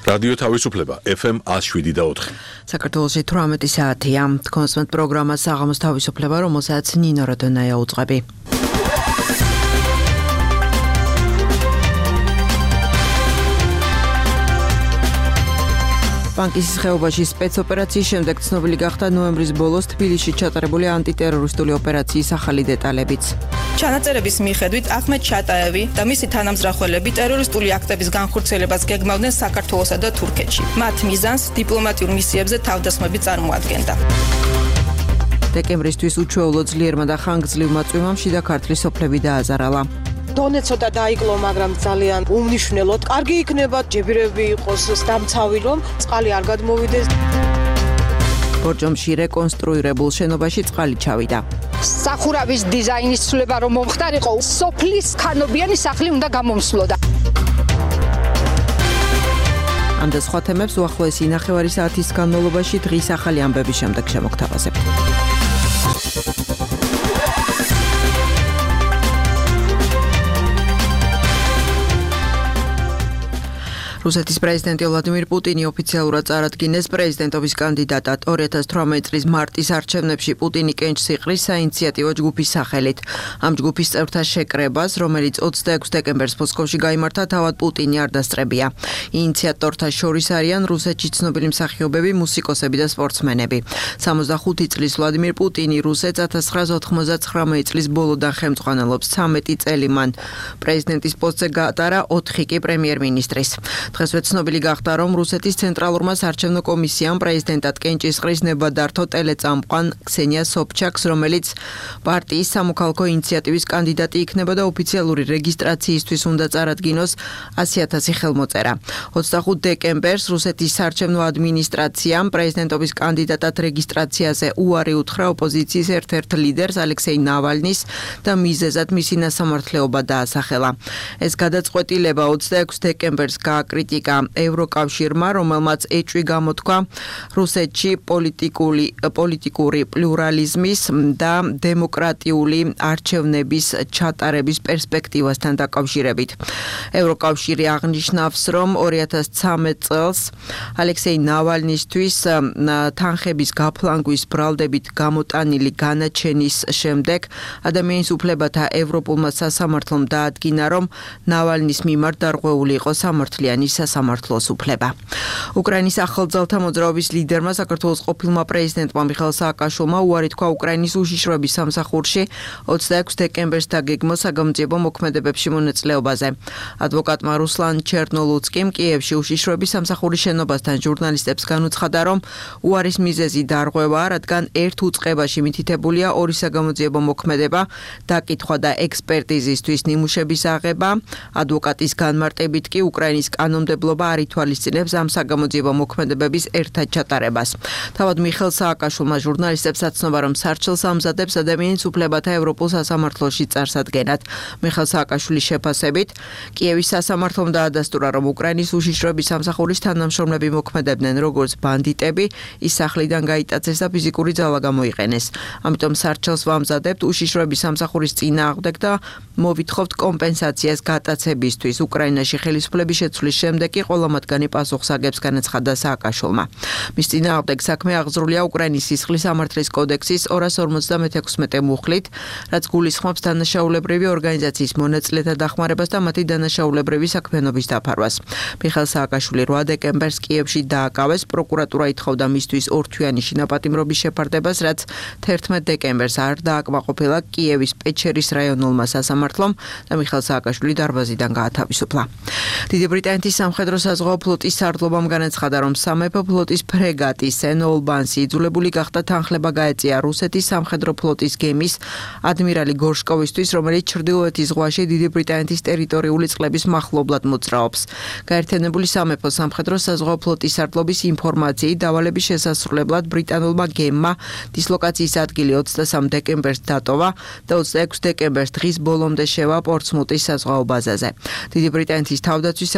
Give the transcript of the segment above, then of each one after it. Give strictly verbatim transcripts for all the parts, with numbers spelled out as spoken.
რადიო თავისუფლება F M one oh seven და four. საქართველოში თვრამეტი საათია. Კონსმეთ პროგრამა საღამოს თავისუფლება, რომელსაც ნინო როდონაია უძღვები. ბანკის ხეობაში სპეცოპერაციის შემდეგ ცნობილი გახდა ნოემბრის ბოლოს თბილისში ჩატარებული ანტიტერორისტული ოპერაციის ახალი დეტალებიც. ჩანაწერების მიხედვით ახმედ ჩატაევი და მისი თანამზრახველები ტერორისტული აქტების განხორციელებას გეგმავდნენ საქართველოსა და თურქეთში. მათ მიზანს დიპლომატიურ მისიებზე თავდასხმები წარმოადგენდა. დეკემბრისთვის უჩვეულო ძლიერმა და ხანგრძლივმა წვიმამ შიდა ქართლის სოფლები დააზარალა. დონე ცოტა დაიკლო, მაგრამ ძალიან უმნიშვნელოდ. კარგი იქნება ჯებირები იყოს დამცავი, რომ წყალი არ გადმოვიდეს. ბორჯომში რეკონსტრუირებულ შენობაში წყალი ჩავიდა. სახურავის დიზაინის ცვლილება რომ მომხდარიყო, სოფლის ქანობიანი სახლი უნდა გამომსვლოდა. ამ და სხვა თემებს უახლოესი ნახევარი საათის განმავლობაში დღის ახალი ამბების შემდეგ შემოგთავაზებთ. რუსეთის პრეზიდენტი ვლადიმირ პუტინი ოფიციალურად წარადგინეს პრეზიდენტობის კანდიდატად. ორი ათას თვრამეტი წლის მარტის არჩევნებში პუტინი კენჭს იყრის საინიციატივო ჯგუფის სახელით. ამ ჯგუფის წევრთა შეკრებას, რომელიც ოცდაექვსი დეკემბერს მოსკოვში გაიმართა, თავად პუტინი არ დასწრებია. ინიციატორთა შორის არიან რუსეთში ცნობილი მსახიობები, მუსიკოსები და სპორტსმენები. სამოცდახუთი წლის ვლადიმირ პუტინი რუსეთს ათას ცხრაასა ოთხმოცდათვრამეტი წლის ბოლოდან ხელმძღვანელობს. ცამეტი წელი მან პრეზიდენტის პოსტზე გაატარა, ოთხი კი პრემიერ-მინისტრის. დღესვე ცნობილი გახდა, რომ რუსეთის ცენტრალურმა საარჩევნო კომისიამ პრეზიდენტად კენჭისყრის ნება დართო ტელეწამყვან ქსენია სობჩაკს, რომელიც პარტიის სამოქალაქო ინიციატივის კანდიდატი იქნება და ოფიციალური რეგისტრაციისთვის უნდა წარადგინოს ასი ათასი ხელმოწერა. ოცდახუთი დეკემბერს რუსეთის საარჩევნო ადმინისტრაციამ პრეზიდენტობის კანდიდატად რეგისტრაციაზე უარი უთხრა ოპოზიციის ერთ-ერთ ლიდერს ალექსეი ნავალნის და მიზეზად მისი ნასამართლეობა დაასახელა. ეს გადაწყვეტილება ოცდაექვსი დეკემბერს გააკრიტიკა ევროკავშირმა, რომელმაც ეჭვი გამოთქვა რუსეთში პოლიტიკური პოლიტიკური პლურალიზმის და დემოკრატიული არჩევნების ჩატარების პერსპექტივასთან დაკავშირებით. ევროკავშირი აღნიშნავს, რომ ორი ათას ცამეტი წელს ალექსეი ნავალნისთვის თანხების გაფლანგვის ბრალდებით გამოტანილი განაჩენის შემდეგ ადამიანის უფლებათა ევროპულმა სასამართლომ დაადგინა, რომ ნავალნის მიმართ დარღვეული იყო სამართლიანი სასამართლოს უფლება. უკრაინის ახალძალთა მოძრაობის ლიდერმა საქართველოს ყოფილმა პრეზიდენტმა მიხაილ სააკაშვილმა უარი თქვა უკრაინის უშიშროების სამსახურში ოცდაექვსი დეკემბერს დაგეგმო საგამოძიებო მოქმედებებში მონაწილეობაზე. ადვოკატმა რუსლან ჩერნოლუცკიმ კიევში უშიშროების სამსახურის შენობასთან ჟურნალისტებს განუცხადა, რომ უარის მიზეზი დარღვევაა, რადგან ერთ უწყებაში მითითებულია ორი საგამოძიებო მოქმედება, დაკითხვა და ექსპერტიზისთვის ნიმუშების აღება. ადვოკატის განმარტებით კი უკრაინის კანონმდებლობა არ ითვალისწინებს ამ საგამოძიებო მოქმედებების ერთად ჩატარებას. თავად მიხეილ სააკაშვილმა ჟურნალისტებს აცნობა, რომ სარჩელს ამზადებს ადამიანის უფლებათა ევროპულ სასამართლოში წარსადგენად. მიხეილ სააკაშვილის შეფასებით, კიევის სასამართლომ დაადასტურა, რომ უკრაინის უშიშროების სამსახურის თანამშრომლები მოქმედებდნენ როგორც ბანდიტები, ის სახლიდან გაიტაცეს და ფიზიკური ძალა გამოიყენეს. ამიტომ სარჩელს ვამზადებთ უშიშროების სამსახურის წინააღმდეგ და მოვითხოვთ კომპენსაციას გატაცებისთვის. უკრაინაში ხელისუფლების შეცვლის შემდეგ კი ყველა მათგანი პასუხს აგებს, განაცხადა სააკაშვილმა. მის წინააღმდეგ საქმე აღძრულია უკრაინის სისხლის სამართლის კოდექსის ორას ორმოცდამექვსმეტე მუხლით, რაც გულისხმობს დანაშაულებრივი ორგანიზაციის მონაწილეთა დახმარებას და მათი დანაშაულებრივი საქმიანობის დაფარვას. მიხეილ სააკაშვილი რვა დეკემბერს კიევში დააკავეს, პროკურატურა ითხოვდა მისთვის ორთვიანი შინაპატიმრობის შეფარდებას, რაც თერთმეტი დეკემბერს არ დააკმაყოფილა კიევის პეჩერის რაიონულმა სასამართლომ და მიხეილ სააკაშვილი დარბაზიდან გაათავისუფლა. დიდი ბრიტანეთის სამხედრო საზღვაო ფლოტის სარდლობამ განაცხადა, რომ სამეფო ფლოტის ფრეგატი სენ-ოლბანსი იძულებული გახდა თანხლება გაეწია რუსეთის სამხედრო ფლოტის გემის ადმირალი გორშკოვისთვის, რომელიც ჩრდილოეთის ზღვაში დიდი ბრიტანეთის ტერიტორიული წყლების მახლობლად მოძრაობს. გაერთიანებული სამეფო სამხედრო საზღვაო ფლოტის სარდლობის ინფორმაციით დავალების შესასრულებლად ბრიტანულმა გემმა დისლოკაციის ადგილი ოცდასამი დეკემბერს დატოვა და ოცდაექვსი დეკემბერს დღის ბოლომდე შევა პორტსმუტის საზღვაო ბაზაზე. დიდი ბრიტანეთის თავდაცვის სამინისტრო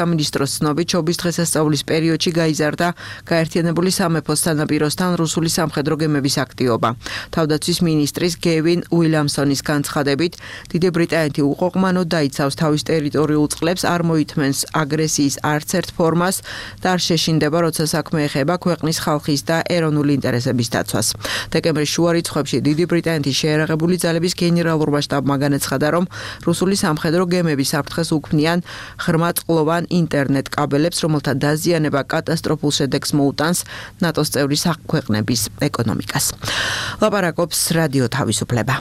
როგორც ცნობით, შობის დღესასწაულის პერიოდში გაიზარდა გაერთიანებული სამეფოს სანაპიროსთან რუსული სამხედრო გემების აქტივობა. თავდაცვის მინისტრის გევინ უილიამსონის განცხადებით, დიდი ბრიტანეთი უყოყმანოდ დაიცავს თავის ტერიტორიულ წყლებს, არ მოითმენს აგრესიის არც ერთ ფორმას და არ შეშინდება, როცა საქმე ეხება ქვეყნის ხალხის და ეროვნული ინტერესების დაცვას. დეკემბრის შუა რიცხვებში დიდი ბრიტანეთის შეერაღებული ძალების გენერალურმა შტაბმა განაცხადა, რომ რუსული სამხედრო გემები საფრთხეს უქმნიან ღრმაწყლოვან ინტერნეტ კაბელებს, რომელთა დაზიანება კატასტროფულ შედეგს მოუტანს ნატოს წევრი ქვეყნების ეკონომიკას. ლაპარაკობს რადიო თავისუფლება.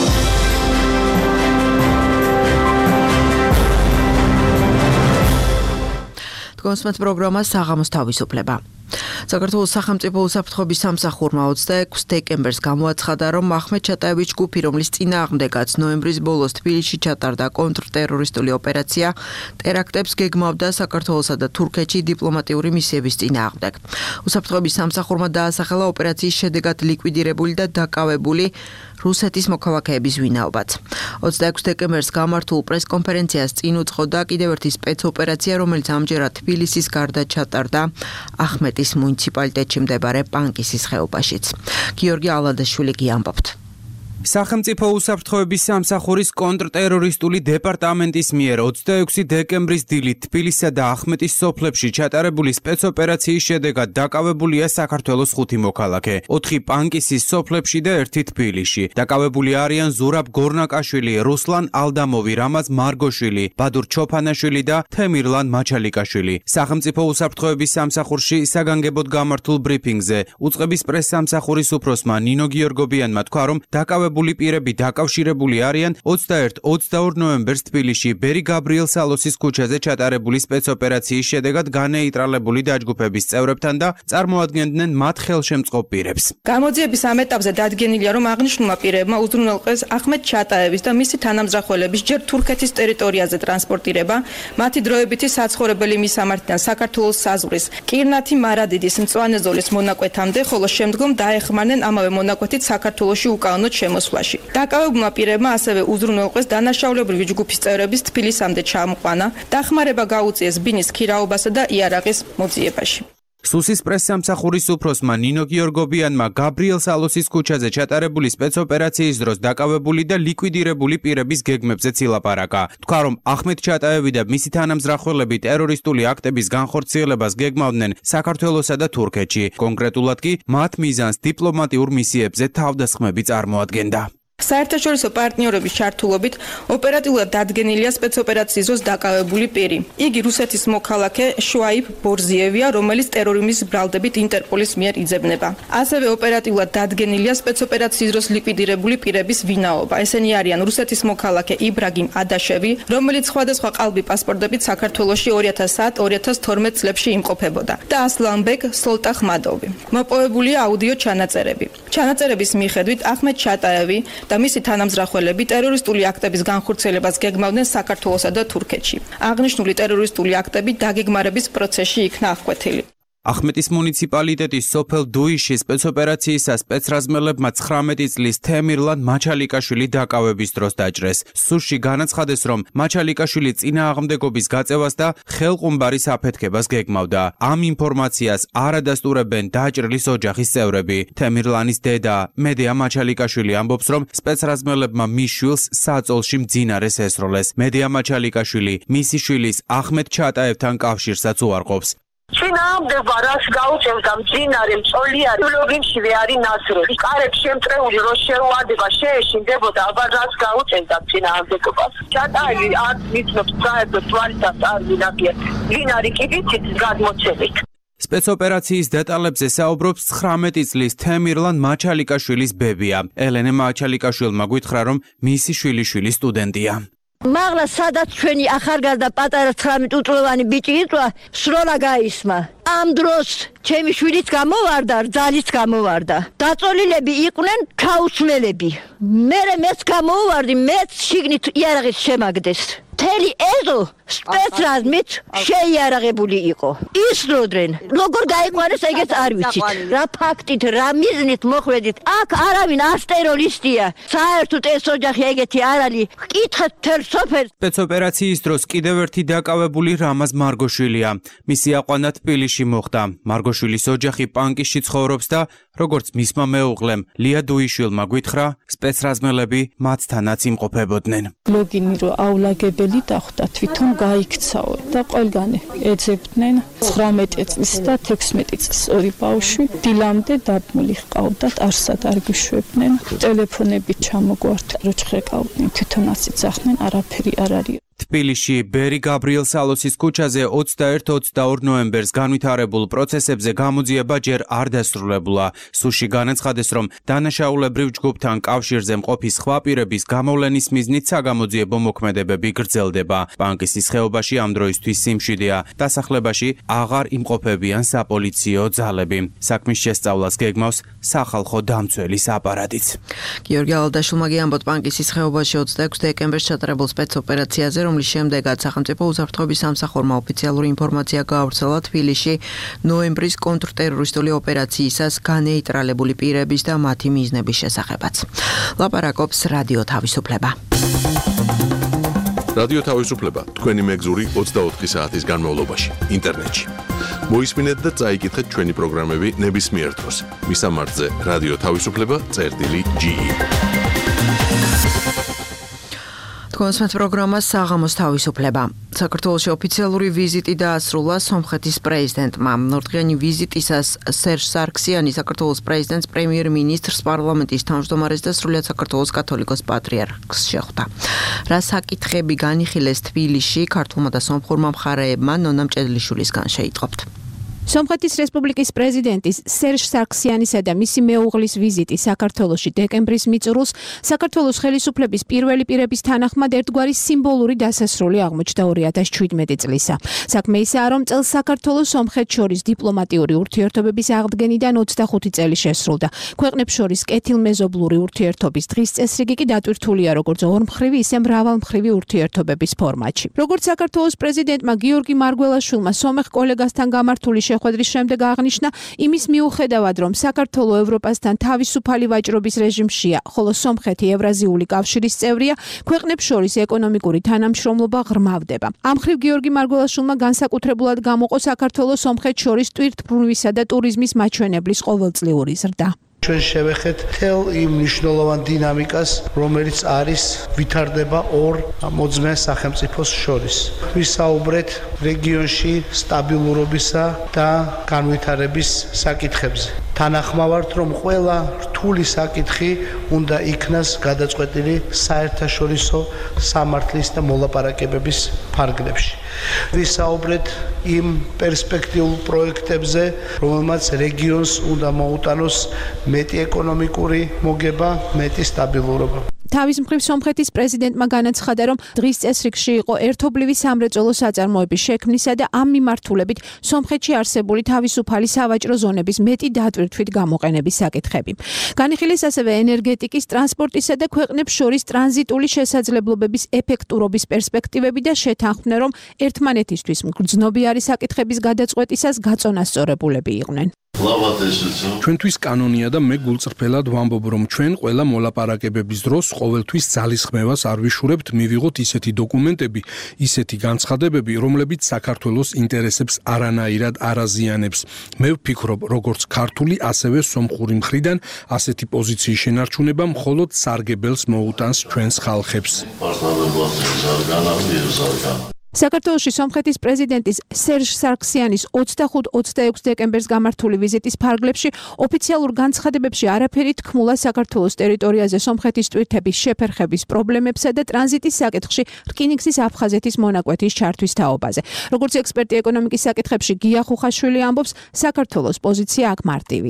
კონსმეთ პროგრამა საღამოს თავისუფლება. საქართველოს სახელმწიფო უსაფრთხოების სამსახურმა ოცდაექვსი დეკემბერს გამოაცხადა, რომ ახმედ ჩატაევიჩ ჯგუფი, რომლის წინააღმდეგაც ნოემბრის ბოლოს თბილისში ჩატარდა კონტრტერორისტული ოპერაცია, ტერაქტებს გეგმავდა საქართველოსა და თურქეთში დიპლომატიური მისიების წინააღმდეგ. უსაფრთხოების სამსახურმა დაასახელა ოპერაციის შედეგად ლიკვიდირებული და დაკავებული რუსეთის მოქალაქეების ვინაობაც. ოცდაექვსი დეკემბერს გამართულ პრესკონფერენციას წინ უძღოდა კიდევ ერთი სპეცოპერაცია, რომელიც ამჯერად თბილისის გარდა ჩატარდა ახმეტის მუნიციპალიტეტში მდებარე პანკისის ხეობაშიც. გიორგი ალადაშვილი გიამბობთ. სახელმწიფო უსაფრთხოების სამსახურის კონტრტერორისტული დეპარტამენტის მიერ ოცდაექვსი დეკემბრის დილით თბილისსა და ახმეტის სოფლებში ჩატარებული სპეცოპერაციის შედეგად დაკავებულია საქართველოს ხუთი მოქალაქე, ოთხი პანკისის სოფლებში და ერთი თბილისში. დაკავებული არიან ზურაბ გორნაკაშვილი, რუსლან ალდამოვი, რამაზ მარგოშვილი, ბადურ ჩოფანაშვილი და თემირლან მაჩალიკაშვილი. სახელმწიფო უსაფრთხოების სამსახურში საგანგებოდ გამართულ ბრიფინგზე უწყების პრესსამსახურის უფროსმა ნინო გიორგობიანმა თქვა, რომ დაკავებული პირები დაკავშირებული არიან ოცდაერთი ოცდაორი ნოემბერს თბილისში ბერი გაბრიელ სალოსის ქუჩაზე ჩატარებული სპეცოპერაციის შედეგად განეიტრალებული დაჯგუფების წევრებთან და წარმოადგენდნენ მათ ხელშემწყობ პირებს. გამოძიების ამ ეტაპზე დადგენილია, რომ აღნიშნულმა პირებმა უზრუნველყეს ახმედ ჩატაევის და მისი თანამძრახველების ჯერ თურქეთის ტერიტორიაზე ტრანსპორტირება, მათი დროებითი საცხოვრებელი მისამართიდან საქართველოს საზღვრის კირნათი მარადიდის მწვანე-ზოლის მონაკვეთამდე, ხოლო შემდგომ დაეხმარნენ ამავე მონაკვეთით საქართველოში უკანონოდ შემოსვლაში. დაკავებულმა პირებმა ასევე უზრუნველყვეს დანაშაულებრივი ჯგუფის წევრების თბილისამდე ჩამოყვანა, დახმარება გაუწიეს ბინის ქირაობასა და იარაღის მოძიებაში. სუსის პრესსამსახურის უფროსმა ნინო გიორგობიანმა გაბრიელ სალოსის ქუჩაზე ჩატარებული სპეცოპერაციის დროს დაკავებული და ლიკვიდირებული პირების გეგმებზეც ილაპარაკა. თქვა, რომ ახმედ ჩატაევი და მისი თანამძრახველები ტერორისტული აქტების განხორციელებას გეგმავდნენ საქართველოსა და თურქეთში. კონკრეტულად კი მათ მიზანს დიპლომატიურ მისიებზე თავდასხმები წარმოადგენდა. საერთაშორისო პარტნიორების ჩართულობით ოპერატიულად დადგენილია სპეცოპერაციის დროს დაკავებული პირი. იგი რუსეთის მოქალაქე შუაიბ ბორზიევია, რომელიც ტერორიზმის ბრალდებით ინტერპოლის მიერ იძებნება. ასევე ოპერატიულად დადგენილია სპეცოპერაციის დროს ლიკვიდირებული პირების ვინაობა. ესენი არიან რუსეთის მოქალაქე იბრაგიმ ადაშევი, რომელიც სხვადასხვა ყალბი პასპორტებით საქართველოში ორი ათას ათი ორი ათას თორმეტ წლებში იმყოფებოდა და ასლანბეკ სოლტახმადოვი. მოპოვებულია აუდიო ჩანაწერები. ჩანაწერების მიხედვით ახმედ ჩატაევი და მისი თანამძრახველები ტერორისტული აქტების განხორციელებას გეგმავდნენ საქართველოსა და თურქეთში. აღნიშნული ტერორისტული აქტები დაგეგმარების პროცესში იქნა აღკვეთილი. ახმეტის მუნიციპალიტეტის სოფელ დუიში სპეცოპერაციისას სპეცრაზმელებმა ცხრამეტი წლის თემირლან მაჩალიკაშვილი დაკავების დროს დაჭრეს. სურში განაცხადეს, რომ მაჩალიკაშვილი წინააღმდეგობის გაწევას და ხელყუმბარის აფეთქებას გეგმავდა. ამ ინფორმაციას არ ადასტურებენ დაჭრილის ოჯახის წევრები. თემირლანის დედა მედია მაჩალიკაშვილი ამბობს, რომ სპეცრაზმელებმა მის შვილს საწოლში მძინარეს ესროლეს. მედია მაჩალიკაშვილი მისი შვილის ახმედ ჩატაევთან კავშირსაც უარყოფს. წინააღმდეგობა რას გაუწევდა მძინარე მწოლიარი ლოგინშივე არის ნასრები კარებს შემტრეული რო შეუადება შეეშინდებოდა აბა რას გაუწევდა წინააღმდეგობას ჩატაევი არ მიცნობს საერთოდ თვალისას არ ვინახია ვინ არის კიდით გადმოცემით. სპეცოპერაციის დეტალებზე საუბრობს ცხრამეტი წლის თემირლან მაჩალიკაშვილის ბებია. ელენე მაჩალიკაშვილმა გითხრა, რომ მისი შვილიშვილი სტუდენტია. მაღლა სადაც ჩვენი ახალგაზრდა პატარა ცხრამეტი წლოვანი ბიჭი იწვა, სროლა გაისმა. ამ დროს ჩემი შვილიც გამოვარდა, რძალიც გამოვარდა. დაწოლილები იყვნენ ჩაუსმელები. მე მეც გამოვარდი, მეც შიგნით იარაღით შემაგდეს. მთელი ეზო სპეცრაზმით შეიარაღებული იყო. ისროდნენ. როგორ გაიყვანეს ეგეც არ ვიცით. რა ფაქტით, რა მიზნით მოხვედით. აქ არავინ ას ტერორისტია. საერთოდ ეს ოჯახი ეგეთი არ არის. გკითხეთ თელ სოფელს. სპეცოპერაციის დროს კიდევ ერთი დაკავებული რამაზ მარგოშვილია. მისი აყვანა თბილისში მოხდა. მარგოშვილის ოჯახი პანკისში ცხოვრობს და როგორც მისმა მეუღლემ ლია დუიშვილმა გვითხრა, სპეცრაზმელები მათთანაც იმყოფებოდნენ. ლოგინი რო აულაგებელი დახვდა, თვითონ გაიქცაო და ყველგანი ეძებდნენ ცხრამეტი წლის და თექვსმეტი წლის ორი ბავშვი. დილამდე დაბმული ჰყავდათ, არსად არ გიშვებდნენ. ტელეფონები ჩამოგვართ, რო ჩხეკავდნენ, თვითონაც იძახდნენ, არაფერი არ არის. თბილისში ბერი გაბრიელ სალოცის ქუჩაზე ოცდაერთი ოცდაორი ნოემბერს განვითარებულ პროცესებზე გამოძიება ჯერ არ დასრულებულა. სუში განაცხადეს, რომ დანაშაულებრივ ჯგუფთან კავშირზე მყოფი სხვა პირების გამოვლენის მიზნით საგამოძიებო მოქმედებები გრძელდება. პანკისის ხეობაში ამ დროისთვის სიმშვიდეა. დასახლებაში აღარ იმყოფებიან საპოლიციო ძალები. საქმის შესწავლას გეგმავს სახალხო დამცველის აპარატიც. გიორგი ალადაშვილმა გიამბოთ პანკისის ხეობაში ოცდაექვსი დეკემბერს ჩატარებულ სპეცოპერაციაზე, რომლის შემდეგაც სახელმწიფო უსაფრთხოების სამსახურმა ოფიციალური ინფორმაცია გაავრცელა თბილისში ნოემბრის კონტრტერორისტული ოპერაციისას განეიტრალებული პირების და მათი მიზნების შესახებაც. ლაპარაკობს რადიო თავისუფლება. რადიო თავისუფლება თქვენი მეგზური ოცდაოთხი საათის განმავლობაში ინტერნეტში. მოისმინეთ და წაიკითხეთ ჩვენი პროგრამები ნებისმიერ დროს. მისამართზე რადიო თავისუფლება წერტილი ჯი. კონსმეთ პროგრამა საღამოს თავისუფლება. საქართველოში ოფიციალური ვიზიტი დაასრულა სომხეთის პრეზიდენტმა. ნორდღიანი ვიზიტისას სერჟ სარქსიანი საქართველოს პრეზიდენტს, პრემიერ-მინისტრს, პარლამენტის თავმჯდომარეს და სრულიად საქართველოს კათოლიკოს პატრიარქს შეხვდა. რა საკითხები განიხილეს თბილისში, ქართულმა და სომხურმა მხარეებმა, ნონა მჭედლიშვილისგან შეიტყობთ. სომხეთის რესპუბლიკის პრეზიდენტის სერჟ სარქსიანისა და მისი მეუღლის ვიზიტი საქართველოში დეკემბრის მიწურულს საქართველოს ხელისუფლების პირველი პირების თანახმად ერთგვარი სიმბოლური დასასრული აღმოჩნდა ორი ათას შვიდმეტი წლისა. საქმე ისაა, რომ წელს საქართველოს სომხეთს შორის დიპლომატიური ურთიერთობების აღდგენიდან ოცდახუთი წელი შესრულდა. ქვეყნებს შორის კეთილმეზობლური ურთიერთობის დღის წესრიგი კი დატვირთულია როგორც ორმხრივი, ისე მრავალმხრივი ურთიერთობების ფორმატში. როგორც საქართველოს პრეზიდენტმა გიორგი მარგველაშვილმა სომეხ კოლეგასთან გამართული ხვედრის შემდეგ აღნიშნა, იმის მიუხედავად, რომ საქართველო ევროპასთან თავისუფალი ვაჭრობის რეჟიმშია, ხოლო სომხეთი ევრაზიული კავშირის წევრია, ქვეყნებს შორის ეკონომიკური თანამშრომლობა ღრმავდება. ამ მხრივ გიორგი მარგველაშვილმა განსაკუთრებულად გამოყო საქართველოს სომხეთს შორის ტვირთბრუნვისა და ტურიზმის მაჩვენებლის ყოველწლიური ზრდა. ჩვენ შევეხეთ თელ იმ მნიშვნელოვან დინამიკას, რომელიც არის ვითარდება ორ მოძმე სახელმწიფოს შორის. ვისაუბრეთ რეგიონში სტაბილურობისა და განვითარების საკითხებზე. თანახმავართ, რომ ყველა რთული საკითხი უნდა იქნას გადაწყვეტილი საერთაშორისო სამართლის და მოლაპარაკებების ფარგლებში. ვისაუბრეთ იმ პერსპექტიულ პროექტებზე, რომელმაც რეგიონს უნდა მოუტანოს მეტი ეკონომიკური მოგება, მეტი სტაბილურობა. თავის მხრივ სომხეთის პრეზიდენტმა განაცხადა, რომ დღის წესრიგში იყო ერთობლივი სამრეწველო საწარმოების შექმნისა და ამ მიმართულებით სომხეთში არსებული თავისუფალი სავაჭრო ზონების მეტი დატვირთვით გამოყენების საკითხები. განიხილეს ასევე ენერგეტიკის, ტრანსპორტისა და ქვეყნებს შორის ტრანზიტული შესაძლებლობების ეფექტურობის პერსპექტივები და შეთანხმდა, რომ ერთმანეთისთვის მგრძნობიარი საკითხების გადაწყვეტისას გაწონასწორებულები იყვნენ. ჩვენთვის კანონია და მე გულწრფელად ვამბობ, რომ ჩვენ ყველა მოლაპარაკებების დროს ყოველთვის ძალისხმევას არ ვიშურებთ მივიღოთ ისეთი დოკუმენტები, ისეთი განცხადებები, რომლებიც საქართველოს ინტერესებს არანაირად არ აზიანებს. მე ვფიქრობ, როგორც ქართული, ასევე სომხური მხრიდან ასეთი პოზიციის შენარჩუნება მხოლოდ სარგებელს მოუტანს ჩვენს ხალხებს. საქართველოში სომხეთის პრეზიდენტის სერჟ სარქსიანის ოცდახუთ ოცდაექვსი დეკემბერს გამართული ვიზიტის ფარგლებში ოფიციალურ განცხადებებში არაფერი თქმულა საქართველოს ტერიტორიაზე სომხეთის ტვირთების შეფერხების პრობლემებსა და ტრანზიტის საკითხში რკინიგზის აფხაზეთის მონაკვეთის ჩართვის თაობაზე. როგორც ექსპერტი ეკონომიკის საკითხებში გია ხუხაშვილი ამბობს, საქართველოს პოზიცია აქ მარტივია.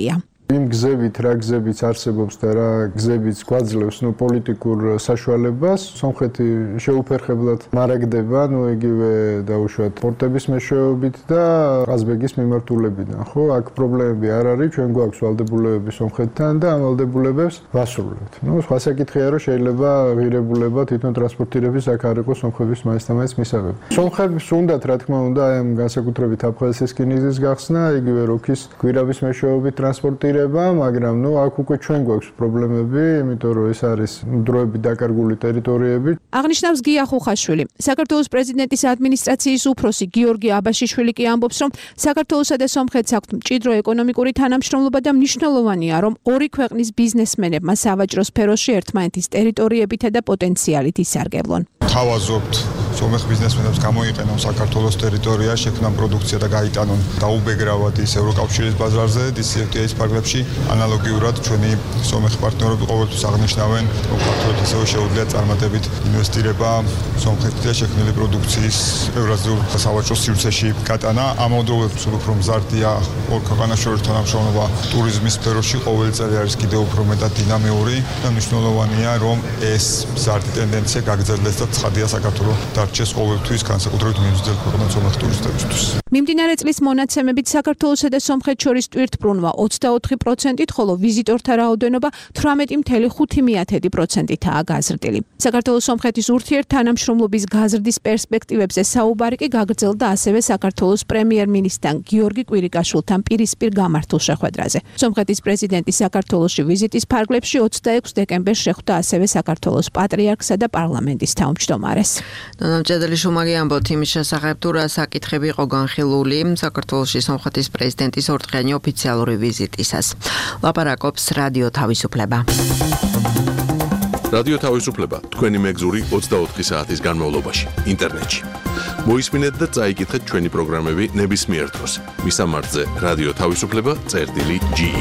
იმ გზებით, რა გზებიც არსებობს და რა გზებიც გვაძლევს ნუ პოლიტიკურ საშუალებას, სომხეთი შეუფერხებლად მარაგდება, ნუ იგივე დაუშვათ პორტების მეშვეობით და ყაზბეგის მიმართულებიდან, ხო? აქ პრობლემები არ არის, ჩვენ გვაქვს ვალდებულებები სომხეთთან და ამ ვალდებულებებს ვასრულებთ. ნუ სხვა საკითხია, რომ შეიძლება ღირებულება თვითონ ტრანსპორტირების აქ არ იყოს სომხების მაინც-თამაინც მისაღები. სომხებს უნდათ, რა თქმა უნდა, აი ამ განსაკუთრებით აფხაზეთის რკინიგზის გახსნა, იგივე როქის გვირაბის მეშვეობით ტრანსპორტირება, მაგრამ ნუ აქ უკვე ჩვენ გვაქვს პრობლემები, იმიტომ რომ ეს არის დროებით დაკარგული ტერიტორიები. აღნიშნავს გია ხუხაშვილი. საქართველოს პრეზიდენტის ადმინისტრაციის უფროსი გიორგი აბაშიშვილი კი ამბობს, რომ საქართველოსა და სომხეთს აქვთ მჭიდრო ეკონომიკური თანამშრომლობა და მნიშვნელოვანია, რომ ორი ქვეყნის ბიზნესმენებმა სავაჭრო სფეროში ერთმანეთის ტერიტორიებითა და პოტენციალით ისარგებლონ. თავაზობთ სომეხ ბიზნესმენებს გამოიყენონ საქართველოს ტერიტორია, შექმნან პროდუქცია და გაიტანონ დაუბეგრავად ის ევროკავშირის ბაზარზე, დის ეფ ტი ეის ფარგლებში. ანალოგიურად ჩვენი სომეხ პარტნიორები ყოველთვის აღნიშნავენ, რომ საქართველოს ისევ შეუძლია წარმატებით ინვესტირება სომხეთში შექმნილი პროდუქციის ევრაზიულ სავაჭრო სივრცეში გატანა. ამავდროულად უფრო მზარდია ორ ქვეყანას შორის თანამშრომლობა ტურიზმის სფეროში, ყოველი წელი არის კიდევ უფრო მეტად დინამიური და მნიშვნელოვანია, რომ ეს მზარდი ტენდენცია გაგრძელდეს და ცხადია საქართველოს დარჩეს ყოველთვის განსაკუთრებით მიმზიდველ ქვეყნად სომეხ ტურისტებისთვის. მიმდინარე წლის მონაცემებით საქართველოსა და სომხეთს შორის ტვირთბრუნვა ოცდაოთხი პროცენტით, ხოლო ვიზიტორთა რაოდენობა თვრამეტი ფاصლე ხუთი პროცენტითაა გაზრდილი. საქართველოს-სომხეთის ურთიერთთანამშრომლობის გაზრდის პერსპექტივებზე საუბარი კი გაგრძელდა ასევე საქართველოს პრემიერ-მინისტრთან გიორგი კვირიკაშვილთან პირისპირ გამართულ შეხვედრაზე. სომხეთის პრეზიდენტი საქართველოში ვიზიტის ფარგლებში ოცდაექვსი დეკემბერს შეხვდა ასევე საქართველოს პატრიარქსა და პარლამენტის თავმჯდომარეს. ნამჭედელი შუმაგი ამბობთ იმის შესახებ, თუ რა საკითხები იყო განხილული საქართველოში სომხეთის პრეზიდენტის ორდღიანი ოფიციალური ვიზიტისას. ლაპარაკობს რადიო თავისუფლება. რადიო თავისუფლება თქვენი მეგზური ოცდაოთხი საათის განმავლობაში ინტერნეტში. მოისმინეთ და წაიკითხეთ ჩვენი პროგრამები ნებისმიერ დროს. მისამართზე რადიო თავისუფლება წერტილი ჯი.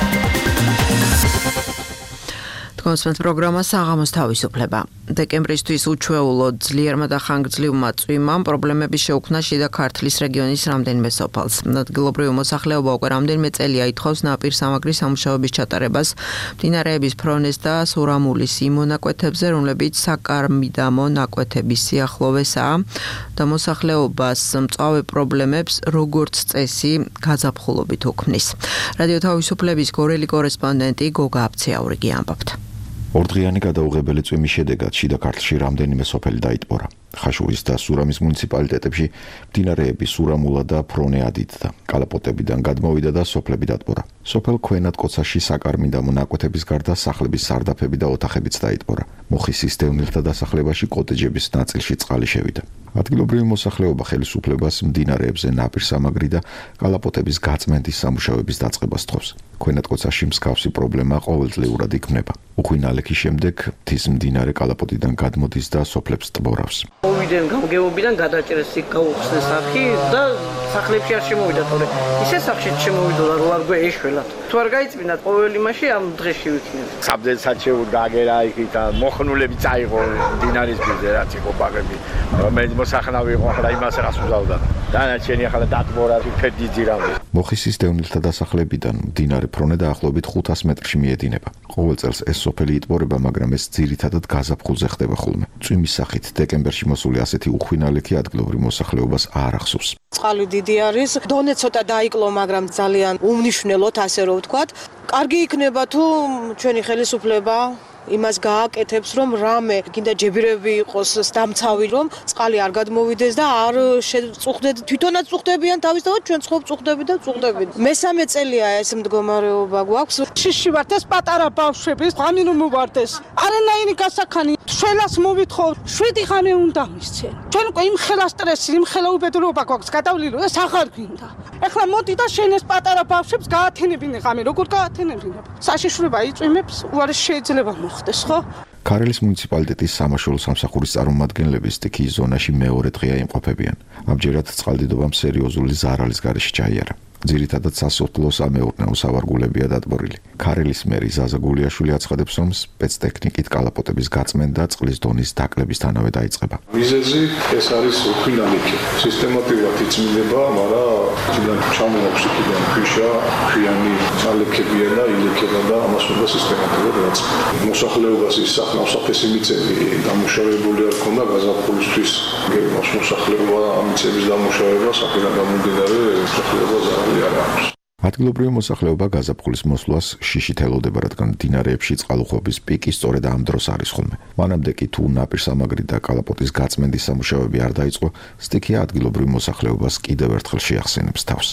კონსპენს პროგრამა საღამოს თავისუფლება. დეკემბრისთვის უჩვეულოდ ძლიერმა და ხანგრძლივმა წვიმამ პრობლემების შეუქმნა შიდა ქართლის რეგიონის რამდენიმე სოფელს. ადგილობრივი მოსახლეობა უკვე რამდენიმე წელია ითხოვს ნაპირ სამაგრის სამუშაოების ჩატარებას მდინარეების ფრონეს და სურამულის იმ მონაკვეთებზე, რომლებიც საკარმიდამო ნაკვეთების სიახლოვესაა და მოსახლეობას მწვავე პრობლემებს როგორც წესი გაზაფხულობით უქმნის. რადიო თავისუფლების გორელი კორესპონდენტი გოგა აბცეაურიგი ამბობთ. ორდღიანი გადაუღებელი წვიმის შედეგად შიდა ქართლში რამდენიმე სოფელი დაიტბორა. ხაშურის და სურამის მუნიციპალიტეტებში მდინარეები სურამულა და ფრონე ადიდდა. კალაპოტებიდან გადმოვიდა და სოფლები დატბორა. სოფელ ქვენატკოცაში საკარმიდამო ნაკვეთების გარდა სახლების სარდაფები და ოთახებიც დაიტბორა. მოხისის დევნილთა დასახლებაში კოტეჯების ნაწილში წყალი შევიდა. ადგილობრივი მოსახლეობა ხელისუფლებას მდინარეებზე ნაპირსამაგრი და კალაპოტების გაწმენდის სამუშაოების დაწყებას თხოვს. ქვენატკოცაში მსგავსი პრობლემა ყოველწლიურად იქმნება. უხვინალექის შემდეგ მთის მდინარე კალაპოტიდან გადმოდის და სოფლებს ტბორავს. მოვიდნენ გამგეობიდან გადაჭრეს იქ გაუხსნეს სახი და სახლებში არ შემოვიდა თორე ისე სახში შემოვიდოდა რომ არ გვეეშველათ თუ არ გაიწმინათ ყოველი მასში ამ დღეში ვიქნებ საბძესაც შეუდგაგერა იქით და მოხნულები წაიღო დინარის ბიძე რაც იყო ბაგები რომელიც მოსახნავი იყო ახლა იმას რას უზავდა დანარჩენი ახლა დატბორა ფერდი ძირავდა მოხისის დევნილთა დასახლებიდან მდინარე ფრონე დაახლოებით ხუთას მეტრში მიედინება. ყოველ წელს ეს სოფელი იტბორება, მაგრამ ეს ძირითადად გაზაფხულზე ხდება ხოლმე. წვიმის სახით დეკემბერში მოსული ასეთი უხვინალექი ადგილობრივ მოსახლეობას არ ახსოვს. წყალი დიდი არის, დონე ცოტა დაიკლო, მაგრამ ძალიან უმნიშვნელოდ ასე რომ ვთქვათ. კარგი იქნება თუ ჩვენი ხელისუფლება იმას გააკეთებს, რომ რამე კიდე ჯებირები იყოს დამცავი, რომ წყალი არ გადმოვიდეს და არ შეწუხდეთ. თვითონაც წუხდებიან თავისთავად, ჩვენ ცხობ წუხდები და წუხდები. მესამე წელია ეს მდგომარეობა გვაქვს. შიში ვართ ეს პატარა ბავშვები, ხანი რომ მოვარდეს. არანაირი გასახანი. შველას მოვითხოვ, შვიდი ხანი უნდა მისცენ. ჩვენ უკვე იმ ხელა სტრესი, იმ ხელა უბედურობა გვაქვს გადავლილო, ეს აღარ გვინდა. ეხლა მოდი და შენ ეს პატარა ბავშვებს გაათენებინე ღამე, როგორ გაათენებინე? საშიშვრება იწვიმებს, უარი შეიძლება მოხდეს, ხო? ქარელის მუნიციპალიტეტის სამაშველო სამსახურის წარმომადგენლები სტიქიის ზონაში მეორე დღეა იმყოფებიან. ამჯერად წყალდიდობამ სერიოზული ზარალის გარეშე ჩაიარა. ძირითადად სასოფლო-სამეურნეო სავარგულებია დატბორილი. ქარელის მერი ზაზა გულიაშვილი აცხადებს, რომ სპეცტექნიკით კალაპოტების გაწმენდა წყლის დონის დაკლებისთანავე დაიწყება. მიზეზი ეს არის ფინალიკი. სისტემატურად იწმინდება, მაგრამ ძიდან ჩამოაქვს იქიდან ქვიშა, ქვიანი ძალექებია და ილექება და ამას უნდა სისტემატურად დაწყება. მოსახლეობას ის სახნავ-საფესი მიწები დამუშავებული არ ქონდა გაზაფხულისთვის. გეგმავს მოსახლეობა ამიწების დამუშავება, საფერად გამომდინარე მოსახლეობა ზარალი არ აქვს. ადგილობრივი მოსახლეობა გაზაფხულის მოსვლას შიშით ელოდება, რადგან მდინარეებში წყალუხვების პიკი სწორედ ამ დროს არის ხოლმე. მანამდე კი თუ ნაპირსამაგრი და კალაპოტის გაწმენდის სამუშაოები არ დაიწყო, სტიქია ადგილობრივ მოსახლეობას კიდევ ერთხელ შეახსენებს თავს.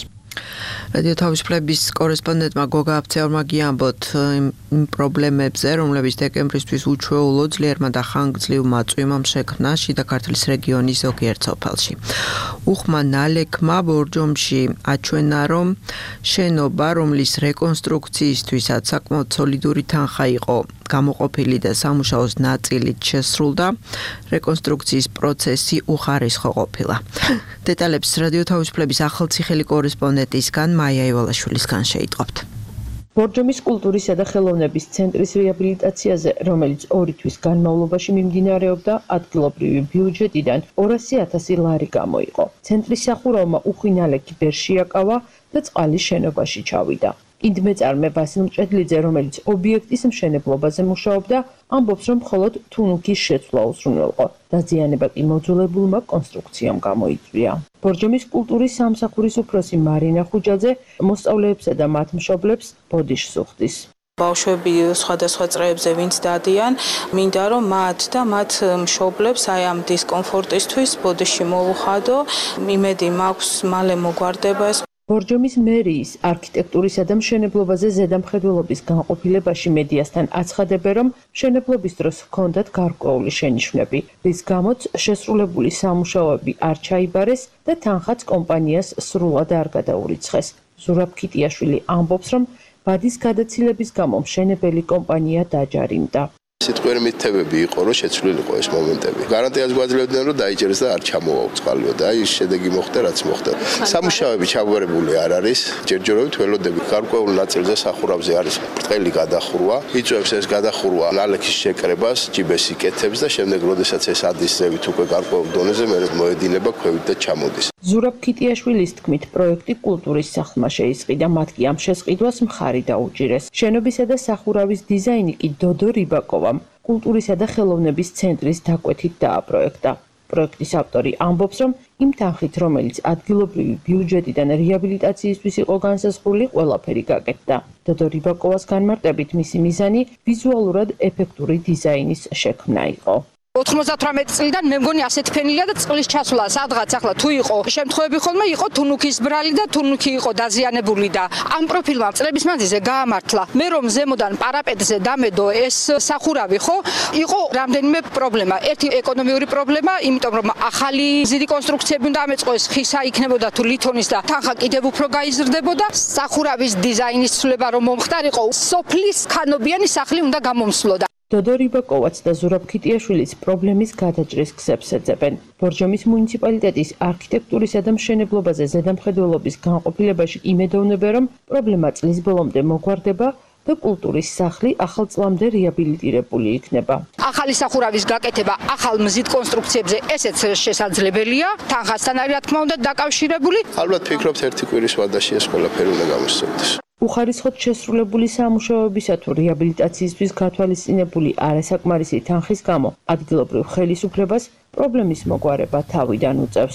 რადიო თავისუფლების კორესპონდენტმა გოგა აფცეორმა გიამბოთ იმ პრობლემებზე, რომლებიც დეკემბრისთვის უჩვეულო ძლიერმა და ხანგრძლივმა წვიმამ შექმნა შიდა ქართლის რეგიონის ზოგიერთ სოფელში. უხმა ნალექმა ბორჯომში აჩვენა, რომ შენობა, რომლის რეკონსტრუქციისთვისაც საკმაოდ სოლიდური თანხა იყო გამოყოფილი და სამუშაოს ნაწილით შესრულდა, რეკონსტრუქციის პროცესი უხარისხო ყოფილა. დეტალებს რადიო თავისუფლების ახალციხელი კორესპონდენტისგან მაია ივალაშვილისგან შეიტყობთ. ბორჯომის კულტურისა და ხელოვნების ცენტრის რეაბილიტაციაზე, რომელიც ორი თვის განმავლობაში მიმდინარეობდა, ადგილობრივი ბიუჯეტიდან ორასი ათასი ლარი გამოიყო. ცენტრის სახურავმა უხვინალექი ვერ შეაკავა და წყალი შენობაში ჩავიდა. ინდმეწარმე ვასილ მჭედლიძე, რომელიც ობიექტის მშენებლობაზე მუშაობდა, ამბობს, რომ მხოლოდ თუნუქის შეცვლა უზრუნველყო. დაზიანება კი მოძველებულმა კონსტრუქციამ გამოიწვია. ბორჯომის კულტურის სამსახურის უფროსი მარინა ხუჯაძე მოსწავლეებსა და მათ მშობლებს ბოდიშს უხდის. ბავშვები სხვადასხვა წრეებზე ვინც დადიან, მინდა რომ მათ და მათ მშობლებს აი ამ დისკომფორტისთვის ბოდიში მოუხადო. იმედი მაქვს მალე მოგვარდება ეს. ბორჯომის მერიის არქიტექტურისა და მშენებლობაზე ზედამხედველობის განყოფილებაში მედიასთან აცხადებენ, რომ მშენებლობის დროს ჰქონდათ გარკვეული შენიშვნები, რის გამოც შესრულებული სამუშაოები არ ჩაიბარეს და თანხაც კომპანიას სრულად არ გადაურიცხეს. ზურაბ ქიტიაშვილი ამბობს, რომ ბადის გადაცილების გამო მშენებელი კომპანია დაჯარიმდა. სიტყვიერი მითებები იყო, რომ შეცვლილიყო ეს მომენტები. გარანტიას გვაძლევდნენ, რომ დაიჭერეს და არ ჩამოვაქვს წყალვიო და აი ეს შედეგი მოხდა, რაც მოხდა. სამუშაოები ჩაგვარებული არ არის, ჯერჯერობით ველოდები. გარკვეულ ნაწილზე სახურავზე არის ბრტყელი გადახურვა. იწვევს ეს გადახურვა ნალექის შეკრებას, ჯიბეს იკეთებს და შემდეგ, როდესაც ეს ადის ზევით უკვე გარკვეულ დონეზე, მე მოედინება ქვევით და ჩამოდის. ზურაბ ქიტიაშვილის თქმით, პროექტი კულტურის სახლმა შეისყიდა, მათ კი ამ შესყიდვას მხარი დაუჭირეს. შენობისა და სახურავის დიზაინი კი დოდო რიბაკოვა კულტურისა და ხელოვნების ცენტრის დაკვეთით დააპროექტა. პროექტის ავტორი ამბობს, რომ იმ თანხით, რომელიც ადგილობრივი ბიუჯეტიდან რეაბილიტაციისთვის იყო განსაზღვრული, ყველაფერი გაკეთდა. დოდო რიბაკოვას განმარტებით, მისი მიზანი ვიზუალურად ეფექტური დიზაინის შექმნა იყო. ოთხმოცდათვრამეტი წლიდან მე მგონი ასეთ ფენილია და წყლის ჩასვლა სადღაც ახლა თუ იყო შემთხვევები ხოლმე იყო თუნუქის ბრალი და თუნუქი იყო დაზიანებული და ამ პროფილმა წლების მანძილზე გაამართლა. მე რომ ზემოდან პარაპეტზე დამედო ეს სახურავი ხო იყო რამდენიმე პრობლემა. ერთი ეკონომიური პრობლემა, იმიტომ რომ ახალი ზიდი კონსტრუქციები უნდა ამეწყო, ეს ხისა იქნებოდა თუ ლითონის და თანხა კიდევ უფრო გაიზრდებოდა. სახურავის დიზაინის ცვლილება რომ მომხდარიყო, სოფლის ქანობიანი სახლი უნდა გამომსვლოდა. დოდო რიბაკოვაც და ზურაბ ქიტიაშვილიც პრობლემის გადაჭრის გზებს ეძებენ. ბორჯომის მუნიციპალიტეტის არქიტექტურისა და მშენებლობაზე ზედამხედველობის განყოფილებაში იმედოვნებენ, რომ პრობლემა წლის ბოლომდე მოგვარდება და კულტურის სახლი ახალწლამდე რეაბილიტირებული იქნება. ახალი სახურავის გაკეთება ახალ მზით კონსტრუქციებზე ესეც შესაძლებელია. თანხასთან არის რა თქმა უნდა დაკავშირებული. ალბათ ფიქრობთ ერთი კვირის ვადაში ეს ყველაფერი უნდა გამოსცემდეს. უხარისხოდ შესრულებული სამუშაოებისა თუ რეაბილიტაციისთვის გათვალისწინებული არასაკმარისი თანხის გამო ადგილობრივ ხელისუფლებას პრობლემის მოგვარება თავიდან უწევს.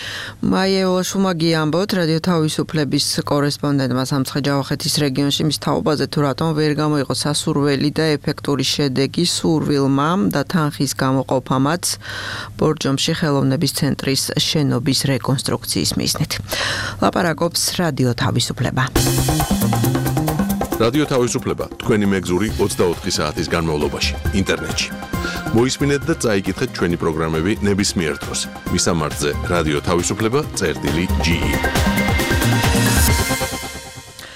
მაია ივალაშვილმა გიამბოთ, რადიო თავისუფლების კორესპონდენტმა სამცხე-ჯავახეთის რეგიონში მის თაობაზე თუ რატომ ვერ გამოიყო სასურველი და ეფექტური შედეგი სურვილმა და თანხის გამოყოფამაც ბორჯომში ხელოვნების ცენტრის შენობის რეკონსტრუქციის მიზნით. ლაპარაკობს რადიო თავისუფლება. რადიო თავისუფლება თქვენი მეგზური ოცდაოთხი საათის განმავლობაში ინტერნეტში. მოისმინეთ და წაიკითხეთ ჩვენი პროგრამები ნებისმიერ დროს. მისამართზე რადიო თავისუფლება წერტილი ჯი ი.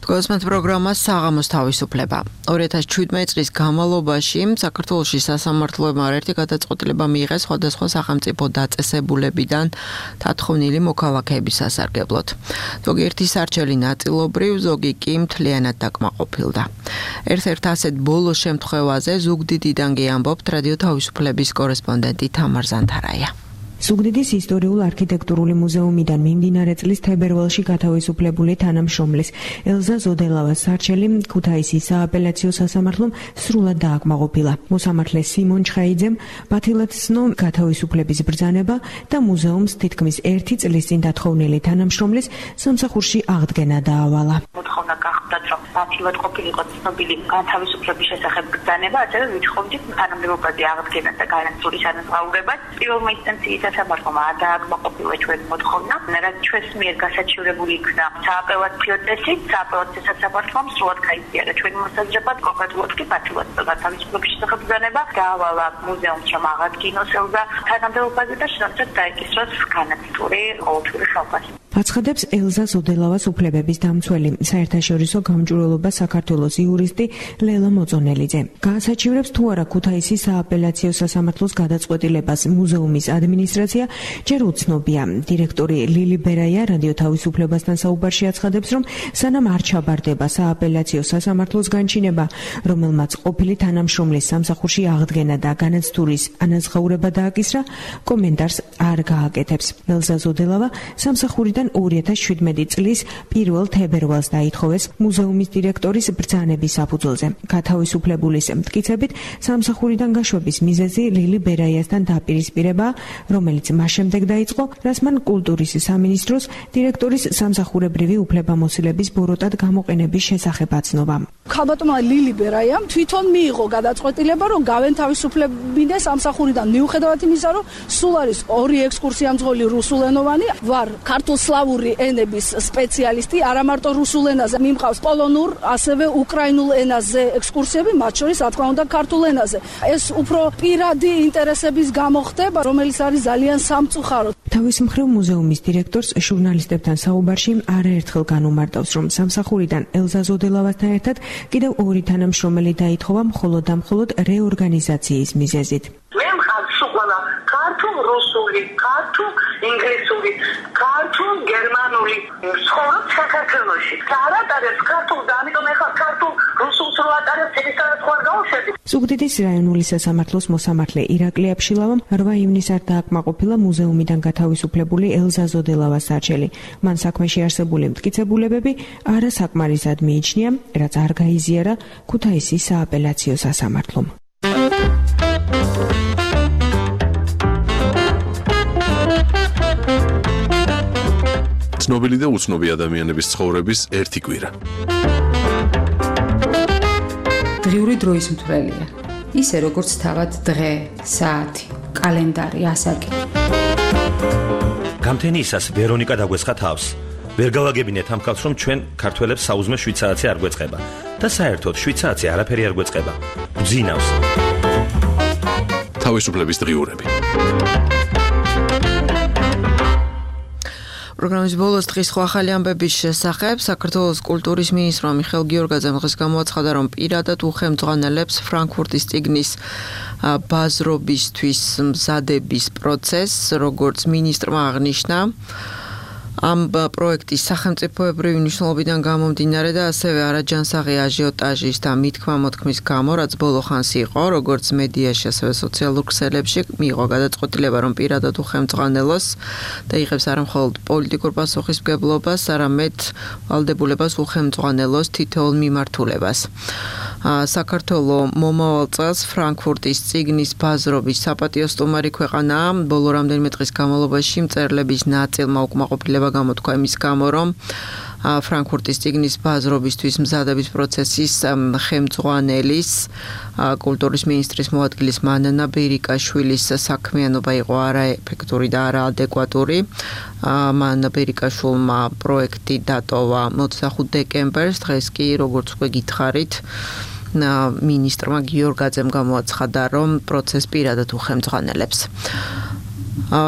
გოსმენთ პროგრამა საღამოს თავისუფლება. ორი ათას შვიდმეტი წლის განმავლობაში საქართველოში სასამართლოებმა არაერთი გადაწყვეტილება მიიღეს სხვადასხვა სახელმწიფო დაწესებულებიდან თათხოვნილი მოქალაქეების სასარგებლოდ. ზოგიერთი სარჩელი ნაწილობრივ, ზოგი კი მთლიანად დაკმაყოფილდა. ერთ-ერთ ასეთ ბოლო შემთხვევაზე ზუგდიდიდან კი ამბობთ რადიო თავისუფლების კორესპონდენტი თამარ ზანთარაია. ზუგდიდის ისტორიულ არქიტექტურული მუზეუმიდან მიმდინარე წლის თებერვალში გათავისუფლებული თანამშრომლის ელზა ზოდელავას სარჩელი ქუთაისის სააპელაციო სასამართლომ სრულად დააკმაყოფილა. მოსამართლე სიმონ ჩხაიძემ ბათილად ცნო გათავისუფლების ბრძანება და მუზეუმს თითქმის ერთი წლის წინ დათხოვნილი თანამშრომლის სამსახურში აღდგენა დაავალა. მოთხოვნა გახდათ, რომ ბათილად ყოფილიყო ცნობილი გათავისუფლების შესახებ ბრძანება, ასევე ვითხოვდით თანამდებობაზე აღდგენა და განაცვლის ანაზღაურებას. პირველმა ინსტანციის სასამართლომ არ დააკმაყოფილა ჩვენ მოთხოვნა, რაც ჩვენს მიერ გასაჩივრებული იქნა სააპელაციო წესით, სააპელაციო სასამართლომ სრულად გაიზიარა ჩვენი მოსაზრება, კონკრეტულად კი ბათილად გათავისუფლების შესახებ ბრძანება დაავალა მუზეუმს, რომ აღადგინოს ელზა თანამდებობაზე და შნაირად დაეკისროს განაცვლი ყოველთვიური ხალხას. აცხადებს ელზა ზოდელავას უფლებების დამცველი საერთაშორისო გამჭვირვალობა საქართველოს იურისტი ლელა მოწონელიძე. გაასაჩივრებს თუ არა ქუთაისის სააპელაციო სასამართლოს გადაწყვეტილებას მუზეუმის ადმინისტრაცია ჯერ უცნობია. დირექტორი ლილი ბერაია რადიო თავისუფლებასთან საუბარში აცხადებს, რომ სანამ არ ჩაბარდება სააპელაციო სასამართლოს განჩინება, რომელმაც ყოფილი თანამშრომლის სამსახურში აღდგენა და განაცდურის ანაზღაურება დააკისრა, კომენტარს არ გააკეთებს. ელზა ზოდელავა სამსახურიდან ორი ათას შვიდმეტი წლის პირველ თებერვალს დაითხოვეს მუზეუმის დირექტორის ბრძანების საფუძველზე. გათავისუფლებულის მტკიცებით, სამსახურიდან გაშვების მიზეზი ლილი ბერაიასთან დაპირისპირება, რომელიც მას შემდეგ დაიწყო, რაც მან კულტურის სამინისტროს დირექტორის სამსახურებრივი უფლებამოსილების ბოროტად გამოყენების შესახებ აცნობა. ქალბატონმა ლილი ბერაიამ თვითონ მიიღო გადაწყვეტილება, რომ გავენ თავისუფლებინეს სამსახურიდან, მიუხედავად იმისა, რომ სულ არის ორი ექსკურსია მძღოლი რუსულენოვანი, ვარ ქართულ სლავური ენების სპეციალისტი, არა მარტო რუსულ ენაზე, მიმყავს პოლონურ, ასევე უკრაინულ ენაზე ექსკურსიები, მათ შორის რა თქმა უნდა ქართულ ენაზე. ეს უფრო პირადი ინტერესების გამო ხდება, რომელიც არის ძალიან სამწუხარო. თავის მხრივ მუზეუმის დირექტორს ჟურნალისტებთან საუბარში არაერთხელ განუმარტავს, რომ სამსახურიდან ელზა ზოდელავასთან ერთად კიდევ ორი თანამშრომელი დაითხოვა მხოლოდ და მხოლოდ რეორგანიზაციის მიზეზით. მე მყავს ყველა ქართულ, რუსული, ქართულ, ინგლისური, ქართულ, გერმანული ცხოვრობ საქართველოში. არატარებს ქართულ და ამიტომ ეხლა ქართულ, რუსულს რო ატარებს, ისედაც ხარ გავუშვები. ზუგდიდის რაიონული სასამართლოს მოსამართლე ირაკლი აფშილავამ რვა ივნისს არ დააკმაყოფილა მუზეუმიდან გათავისუფლებული ელზა ზოდელავას სარჩელი. მან საქმეში არსებული მტკიცებულებები არასაკმარისად მიიჩნია, რაც არ გაიზიარა ქუთაისის სააპელაციო სასამართლომ. ცნობილი და უცნობი ადამიანების ცხოვრების ერთი კვირა. დღიური დროის მთვრელია. ისე როგორც თავად დღე, საათი, კალენდარი, ასაკი. გამთენიისას ვერონიკა დაგვესხა თავს. ვერ გავაგებინეთ ამ ხალხს, რომ ჩვენ ქართველებს საუზმე შვიდ საათზე არ გვეწყება და საერთოდ შვიდ საათზე არაფერი არ გვეწყება. გძინავს. თავისუფლების დღიურები. პროგრამის ბოლოს დღის სხვა ახალი ამბების შესახებ საქართველოს კულტურის მინისტრმა მიხეილ გიორგაძემ დღეს გამოაცხადა, რომ პირადად უხელმძღვანელებს ფრანკფურტის წიგნის ბაზრობისთვის მზადების პროცესს, როგორც მინისტრმა აღნიშნა. ამ პროექტის სახელმწიფოებრივი მნიშვნელობიდან გამომდინარე და ასევე არაჯანსაღი აჟიოტაჟის და მითქმა-მოთქმის გამო, რაც ბოლო ხანს იყო, როგორც მედიაში, ასევე სოციალურ ქსელებში, მიიღო გადაწყვეტილება, რომ პირადად უხელმძღვანელოს და იღებს არა მხოლოდ პოლიტიკურ პასუხისმგებლობას, არამედ ვალდებულებას უხელმძღვანელოს თითოეულ მიმართულებას. საქართველოს მომავალ წელს ფრანკფურტის წიგნის ბაზრობის საპატიო სტუმარი ქვეყანაა. ბოლო რამდენიმე დღის განმავლობაში მწერლების ნაწილმა უკმაყოფილება გამოთქვა იმის გამო, რომ ფრანკფურტის წიგნის ბაზრობისთვის მზადების პროცესის ხელმძღვანელის კულტურის მინისტრის მოადგილის მანანა ბერიკაშვილის საქმიანობა იყო არაეფექტური და არაადეკვატური. მანანა ბერიკაშვილმა პროექტი დატოვა ოცდახუთ დეკემბერს, დღეს კი როგორც უკვე გითხარით, მინისტრმა გიორგაძემ გამოაცხადა, რომ პროცესს პირადად უხელმძღვანელებს.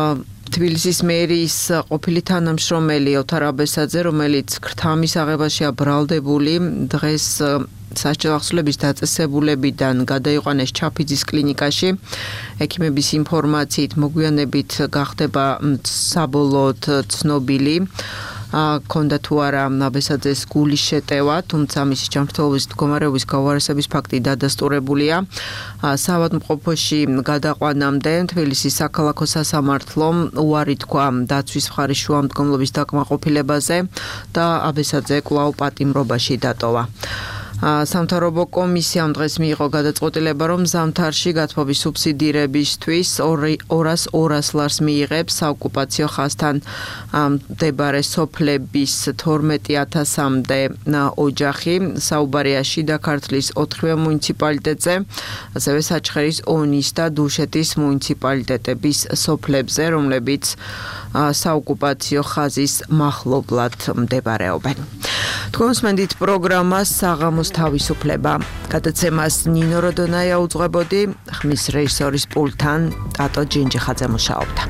თბილისის მერის ყოფილი თანამშრომელი ოთარ აბესაძე, რომელიც ქრთამის აღებაშია ბრალდებული, დღეს სასჯელ ახსნილების დაწესებულებიდან გადაიყვანეს ჩაფიძის კლინიკაში. ექიმების ინფორმაციით მოგვიანებით გახდება საბოლოოდ ცნობილი. Კონდა თუ არა აბესაძეს გულის შეტევა, თუმცა მისი ჯანმრთელობის მდგომარეობის გაუარესების ფაქტი დადასტურებულია. საავადმყოფოში გადაყვანამდე თბილისის საქალაქო სასამართლომ უარი თქვა დაცვის მხარის შუამდგომლობის დაკმაყოფილებაზე და აბესაძე კვლავ პატიმრობაში დატოვა. სამთავრობო კომისიამ დღეს მიიღო გადაწყვეტილება, რომ ზამთარში გათბობის სუბსიდირებისთვის ორას ორას ლარს მიიღებს საოკუპაციო ხაზთან მდებარე სოფლების თორმეტი ათასამდე ოჯახი. საუბარია შიდა ქართლის ოთხივე მუნიციპალიტეტზე, ასევე საჩხერის ონის და დუშეთის მუნიციპალიტეტების სოფლებზე, რომლებიც საოკუპაციო ხაზის მახლობლად მდებარეობენ. თქვენ უსმენთ პროგრამას საღამოს თავისუფლება. გადაცემას ნინო როდონაია უძღვებოდი, ხმის რეჟისორის პულტთან ტატო ჯინჯიხაძე მუშაობდა.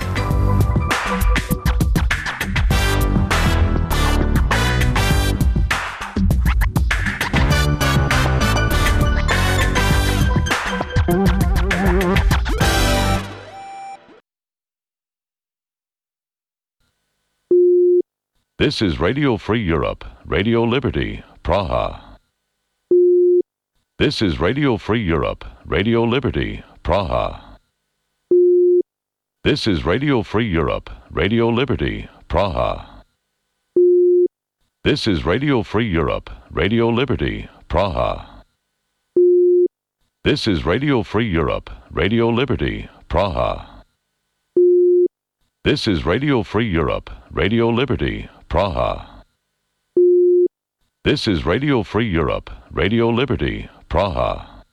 This is Radio Free Europe, Radio Liberty, Praha. This is Radio Free Europe, Radio Liberty, Praha. This is Radio Free Europe, Radio Liberty, Praha. This is Radio Free Europe, Radio Liberty, Praha. This is Radio Free Europe, Radio Liberty, Praha. This is Radio Free Europe, Radio Liberty, Praha. This is Radio Free Europe, Radio Liberty, Praha.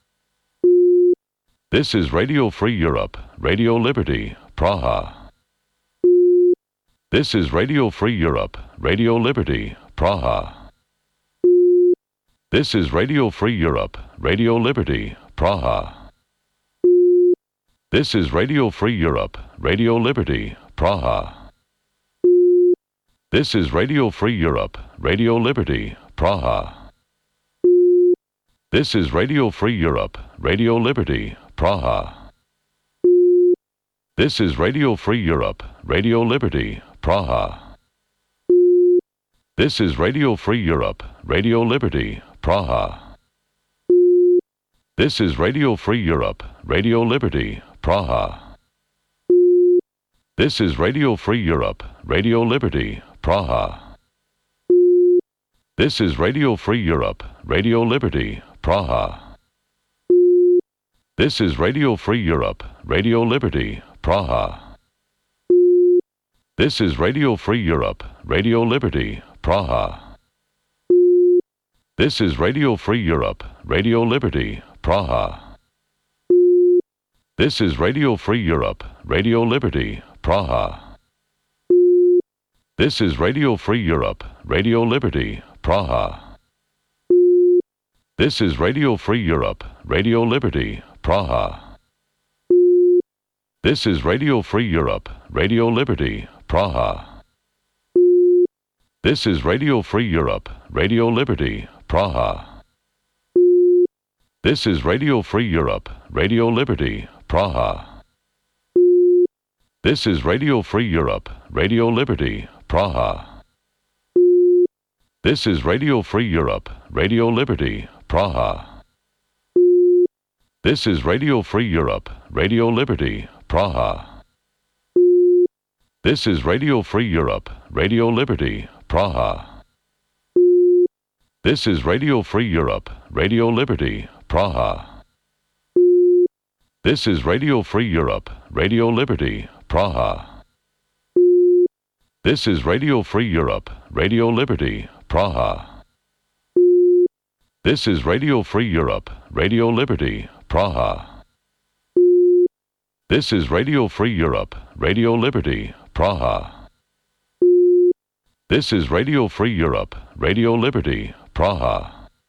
This is Radio Free Europe, Radio Liberty, Praha. This is Radio Free Europe, Radio Liberty, Praha. This is Radio Free Europe, Radio Liberty, Praha. This is Radio Free Europe, Radio Liberty, Praha. This is Radio Free Europe, Radio Liberty, Praha. This is Radio Free Europe, Radio Liberty, Praha. This is Radio Free Europe, Radio Liberty, Praha. This is Radio Free Europe, Radio Liberty, Praha. This is Radio Free Europe, Radio Liberty, Praha. This is Radio Free Europe, Radio Liberty, Praha. This is Radio Free Europe, Radio Liberty, Praha. This is Radio Free Europe, Radio Liberty, Praha. This is Radio Free Europe, Radio Liberty, Praha. This is Radio Free Europe, Radio Liberty, Praha. This is Radio Free Europe, Radio Liberty, Praha. This is Radio Free Europe, Radio Liberty, Praha. This is Radio Free Europe, Radio Liberty, Praha. This is Radio Free Europe, Radio Liberty, Praha. This is Radio Free Europe, Radio Liberty, Praha. This is Radio Free Europe, Radio Liberty, Praha. This is Radio Free Europe, Radio Liberty, Praha. This is Radio Free Europe, Radio Liberty, Praha. This is Radio Free Europe, Radio Liberty, Praha. This is Radio Free Europe, Radio Liberty, Praha. This is Radio Free Europe, Radio Liberty, Praha. This is Radio Free Europe, Radio Liberty, Praha. This is Radio Free Europe, Radio Liberty, Praha. This is Radio Free Europe, Radio Liberty, Praha. This is Radio Free Europe, Radio Liberty, Praha. This is Radio Free Europe, Radio Liberty, Praha.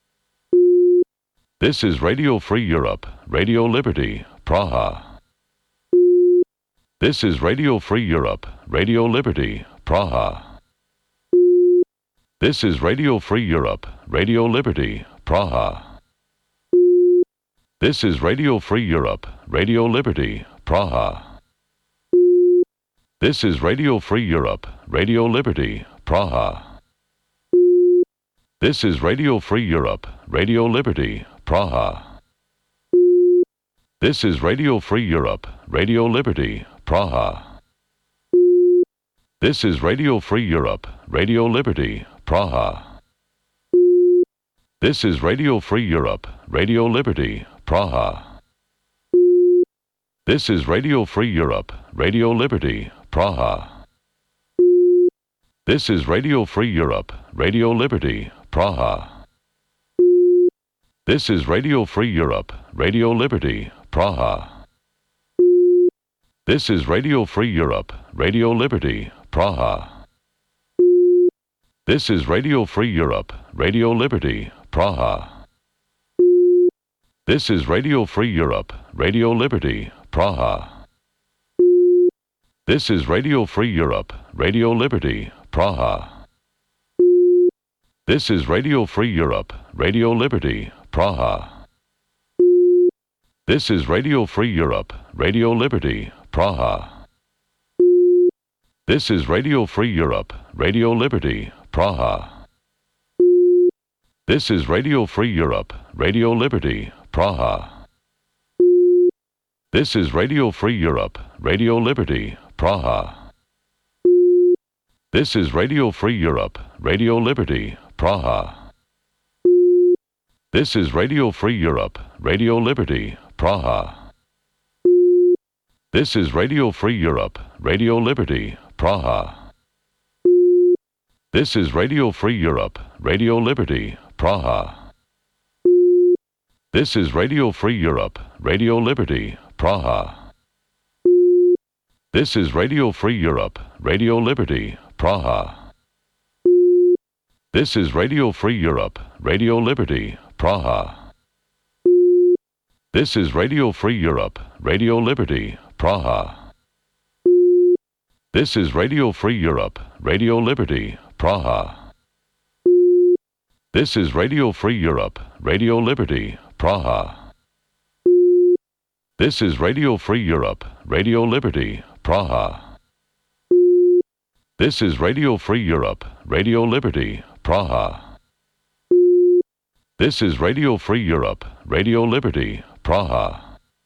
This is Radio Free Europe, Radio Liberty, Praha. This is Radio Free Europe, Radio Liberty, Praha. This is Radio Free Europe, Radio Liberty, Praha. This is Radio Free Europe, Radio Liberty, Praha. This is Radio Free Europe, Radio Liberty, Praha. This is Radio Free Europe, Radio Liberty, Praha. This is Radio Free Europe, Radio Liberty, Praha. This is Radio Free Europe, Radio Liberty, Praha. This is Radio Free Europe, Radio Liberty, Praha. This is Radio Free Europe, Radio Liberty, Praha. This is Radio Free Europe, Radio Liberty, Praha. This is Radio Free Europe, Radio Liberty, Praha. This is Radio Free Europe, Radio Liberty, Praha. This is Radio Free Europe, Radio Liberty, Praha. This is Radio Free Europe, Radio Liberty, Praha. This is Radio Free Europe, Radio Liberty, Praha. This is Radio Free Europe, Radio Liberty, Praha. This is Radio Free Europe, Radio Liberty, Praha. This is Radio Free Europe, Radio Liberty, Praha. This is Radio Free Europe, Radio Liberty, Praha. This is Radio Free Europe, Radio Liberty, Praha. This is Radio Free Europe, Radio Liberty, Praha. This is Radio Free Europe, Radio Liberty, Praha. This is Radio Free Europe, Radio Liberty, Praha. This is Radio Free Europe, Radio Liberty, Praha. This is Radio Free Europe, Radio Liberty, Praha. This is Radio Free Europe, Radio Liberty, Praha. This is Radio Free Europe, Radio Liberty, Praha. This is Radio Free Europe, Radio Liberty, Praha. This is Radio Free Europe, Radio Liberty, Praha. This is Radio Free Europe, Radio Liberty, Praha. This is Radio Free Europe, Radio Liberty, Praha. This is Radio Free Europe, Radio Liberty, Praha. This is Radio Free Europe, Radio Liberty, Praha.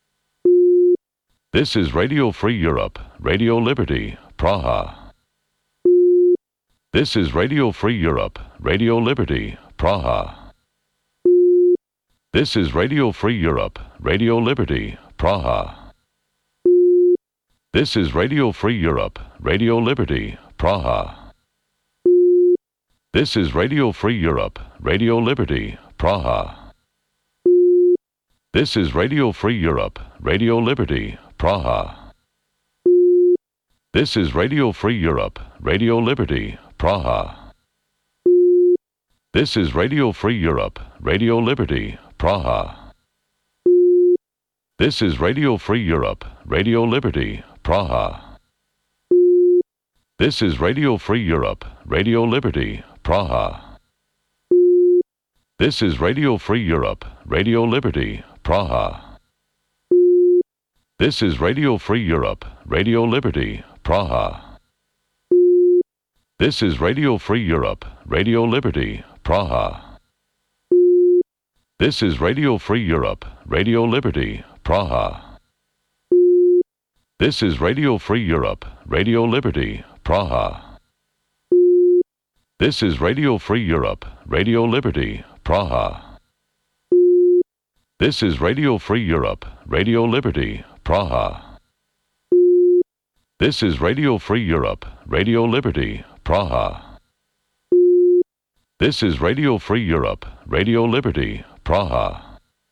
This is Radio Free Europe, Radio Liberty, Praha. This is Radio Free Europe, Radio Liberty, Praha. This is Radio Free Europe, Radio Liberty, Praha. This is Radio Free Europe, Radio Liberty, Praha. This is Radio Free Europe, Radio Liberty, Praha. This is Radio Free Europe, Radio Liberty, Praha. This is Radio Free Europe, Radio Liberty, Praha. This is Radio Free Europe, Radio Liberty, Praha. This is Radio Free Europe, Radio Liberty, Praha. This is Radio Free Europe, Radio Liberty, Praha. This is Radio Free Europe, Radio Liberty, Praha. This is Radio Free Europe, Radio Liberty, Praha. This is Radio Free Europe, Radio Liberty, Praha. This is Radio Free Europe, Radio Liberty, Praha. This is Radio Free Europe, Radio Liberty, Praha. This is Radio Free Europe, Radio Liberty, Praha. This is Radio Free Europe, Radio Liberty, Praha. This is Radio Free Europe, Radio Liberty, Praha. This is Radio Free Europe, Radio Liberty, Praha.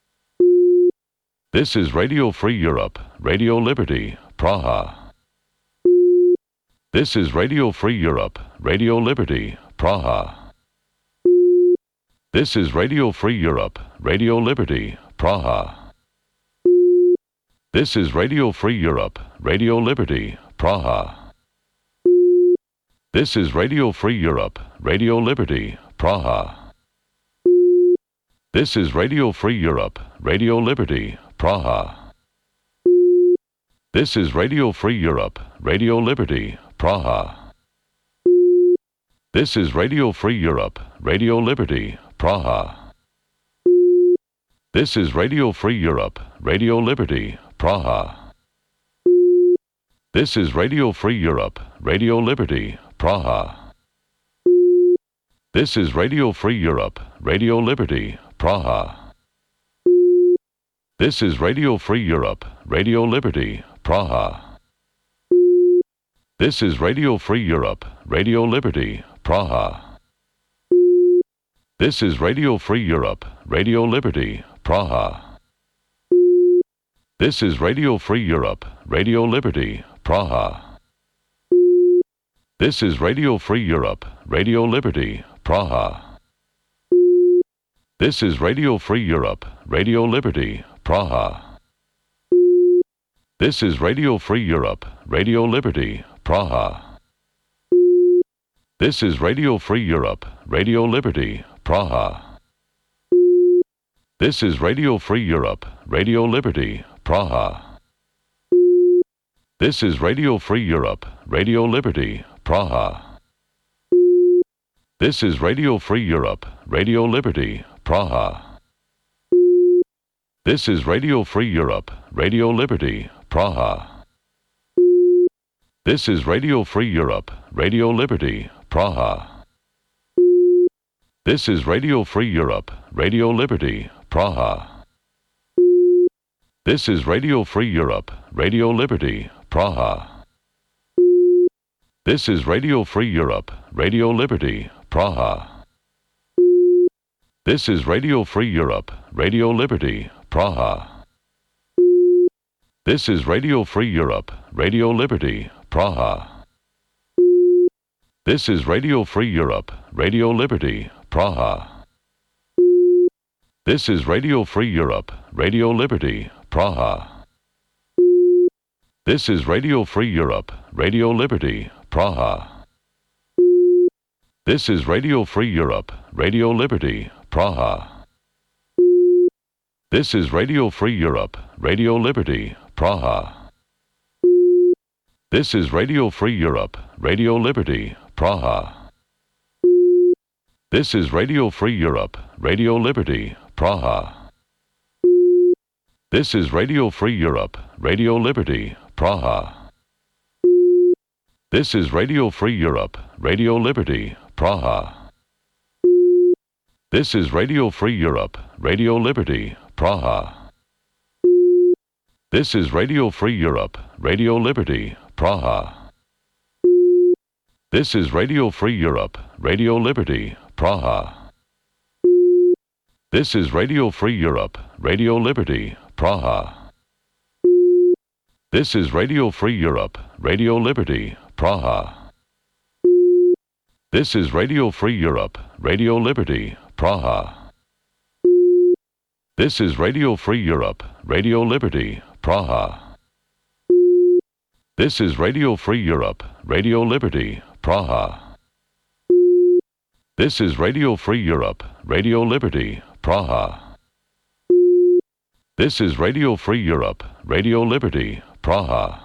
This is Radio Free Europe, Radio Liberty, Praha. This is Radio Free Europe, Radio Liberty, Praha. This is Radio Free Europe, Radio Liberty, Praha. This is Radio Free Europe, Radio Liberty, Praha. This is Radio Free Europe, Radio Liberty, Praha. This is Radio Free Europe, Radio Liberty, Praha. This is Radio Free Europe, Radio Liberty, Praha. This is Radio Free Europe, Radio Liberty, Praha. This is Radio Free Europe, Radio Liberty, Praha. This is Radio Free Europe, Radio Liberty, Praha. This is Radio Free Europe, Radio Liberty, Praha. This is Radio Free Europe, Radio Liberty, Praha. This is Radio Free Europe, Radio Liberty, Praha. This is Radio Free Europe, Radio Liberty, Praha. This is Radio Free Europe, Radio Liberty, Praha. This is Radio Free Europe, Radio Liberty, Praha. This is Radio Free Europe, Radio Liberty, Praha. This is Radio Free Europe, Radio Liberty, Praha. This is Radio Free Europe, Radio Liberty, Praha. This is Radio Free Europe, Radio Liberty, Praha. This is Radio Free Europe, Radio Liberty, Praha. This is Radio Free Europe, Radio Liberty, Praha. This is Radio Free Europe, Radio Liberty, Praha. This is Radio Free Europe, Radio Liberty, Praha. This is Radio Free Europe, Radio Liberty, Praha. This is Radio Free Europe, Radio Liberty, Praha. This is Radio Free Europe, Radio Liberty, Praha. This is Radio Free Europe, Radio Liberty, Praha. This is Radio Free Europe, Radio Liberty, Praha. This is Radio Free Europe, Radio Liberty, Praha. This is Radio Free Europe, Radio Liberty, Praha. This is Radio Free Europe, Radio Liberty, Praha. This is Radio Free Europe, Radio Liberty, Praha. This is Radio Free Europe, Radio Liberty, Praha. This is Radio Free Europe, Radio Liberty, Praha. This is Radio Free Europe, Radio Liberty, Praha. This is Radio Free Europe, Radio Liberty, Praha. This is Radio Free Europe, Radio Liberty, Praha. This is Radio Free Europe, Radio Liberty, Praha. This is Radio Free Europe, Radio Liberty, Praha. This is Radio Free Europe, Radio Liberty, Praha. This is Radio Free Europe, Radio Liberty, Praha. This is Radio Free Europe, Radio Liberty, Praha. This is Radio Free Europe, Radio Liberty, Praha. This is Radio Free Europe, Radio Liberty, Praha. This is Radio Free Europe, Radio Liberty, Praha. This is Radio Free Europe, Radio Liberty, Praha. This is Radio Free Europe, Radio Liberty, Praha.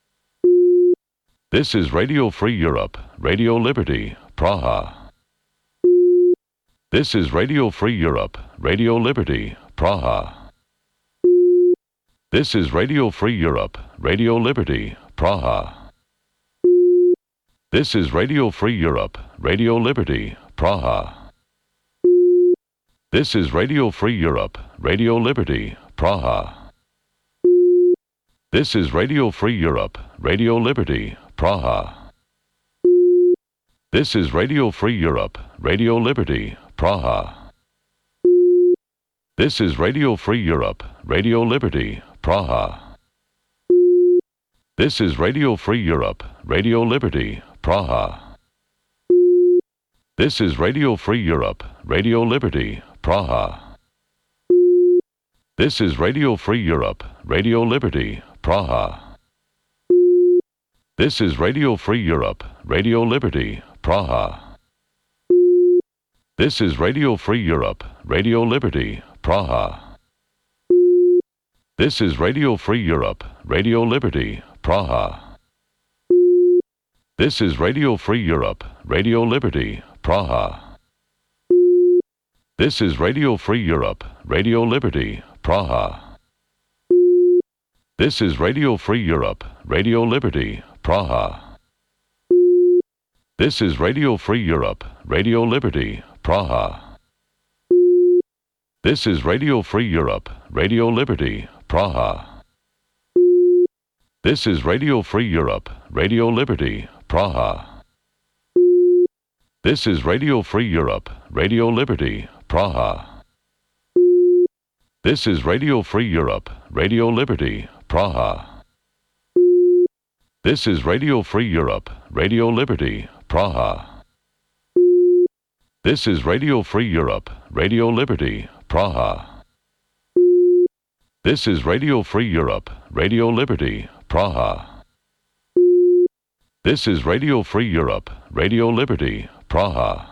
This is Radio Free Europe, Radio Liberty, Praha. This is Radio Free Europe, Radio Liberty, Praha. This is Radio Free Europe, Radio Liberty, Praha. This is Radio Free Europe, Radio Liberty, Praha. This is Radio Free Europe, Radio Liberty, Praha. This is Radio Free Europe, Radio Liberty, Praha. This is Radio Free Europe, Radio Liberty, Praha. This is Radio Free Europe, Radio Liberty, Praha. This is Radio Free Europe, Radio Liberty, Praha. This is Radio Free Europe, Radio Liberty, Praha. This is Radio Free Europe, Radio Liberty, Praha. This is Radio Free Europe, Radio Liberty, Praha. This is Radio Free Europe, Radio Liberty, Praha. This is Radio Free Europe, Radio Liberty, Praha. This is Radio Free Europe, Radio Liberty, Praha. This is Radio Free Europe, Radio Liberty, Praha. This is Radio Free Europe, Radio Liberty, Praha. This is Radio Free Europe, Radio Liberty, Praha. This is Radio Free Europe, Radio Liberty, Praha. This is Radio Free Europe, Radio Liberty, Praha. This is Radio Free Europe, Radio Liberty, Praha. This is Radio Free Europe, Radio Liberty, Praha. This is Radio Free Europe, Radio Liberty, Praha. This is Radio Free Europe, Radio Liberty, Praha. This is Radio Free Europe, Radio Liberty, Praha. This is Radio Free Europe, Radio Liberty, Praha.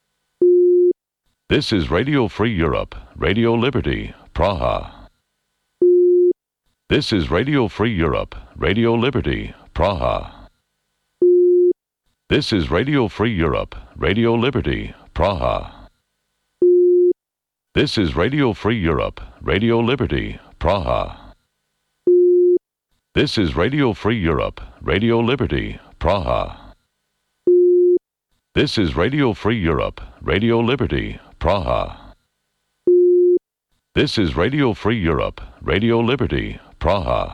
This is Radio Free Europe, Radio Liberty, Praha. This is Radio Free Europe, Radio Liberty, Praha. This is Radio Free Europe, Radio Liberty, Praha. This is Radio Free Europe, Radio Liberty, Praha. This is Radio Free Europe, Radio Liberty, Praha. This is Radio Free Europe, Radio Liberty, Praha. This is Radio Free Europe, Radio Liberty, Praha.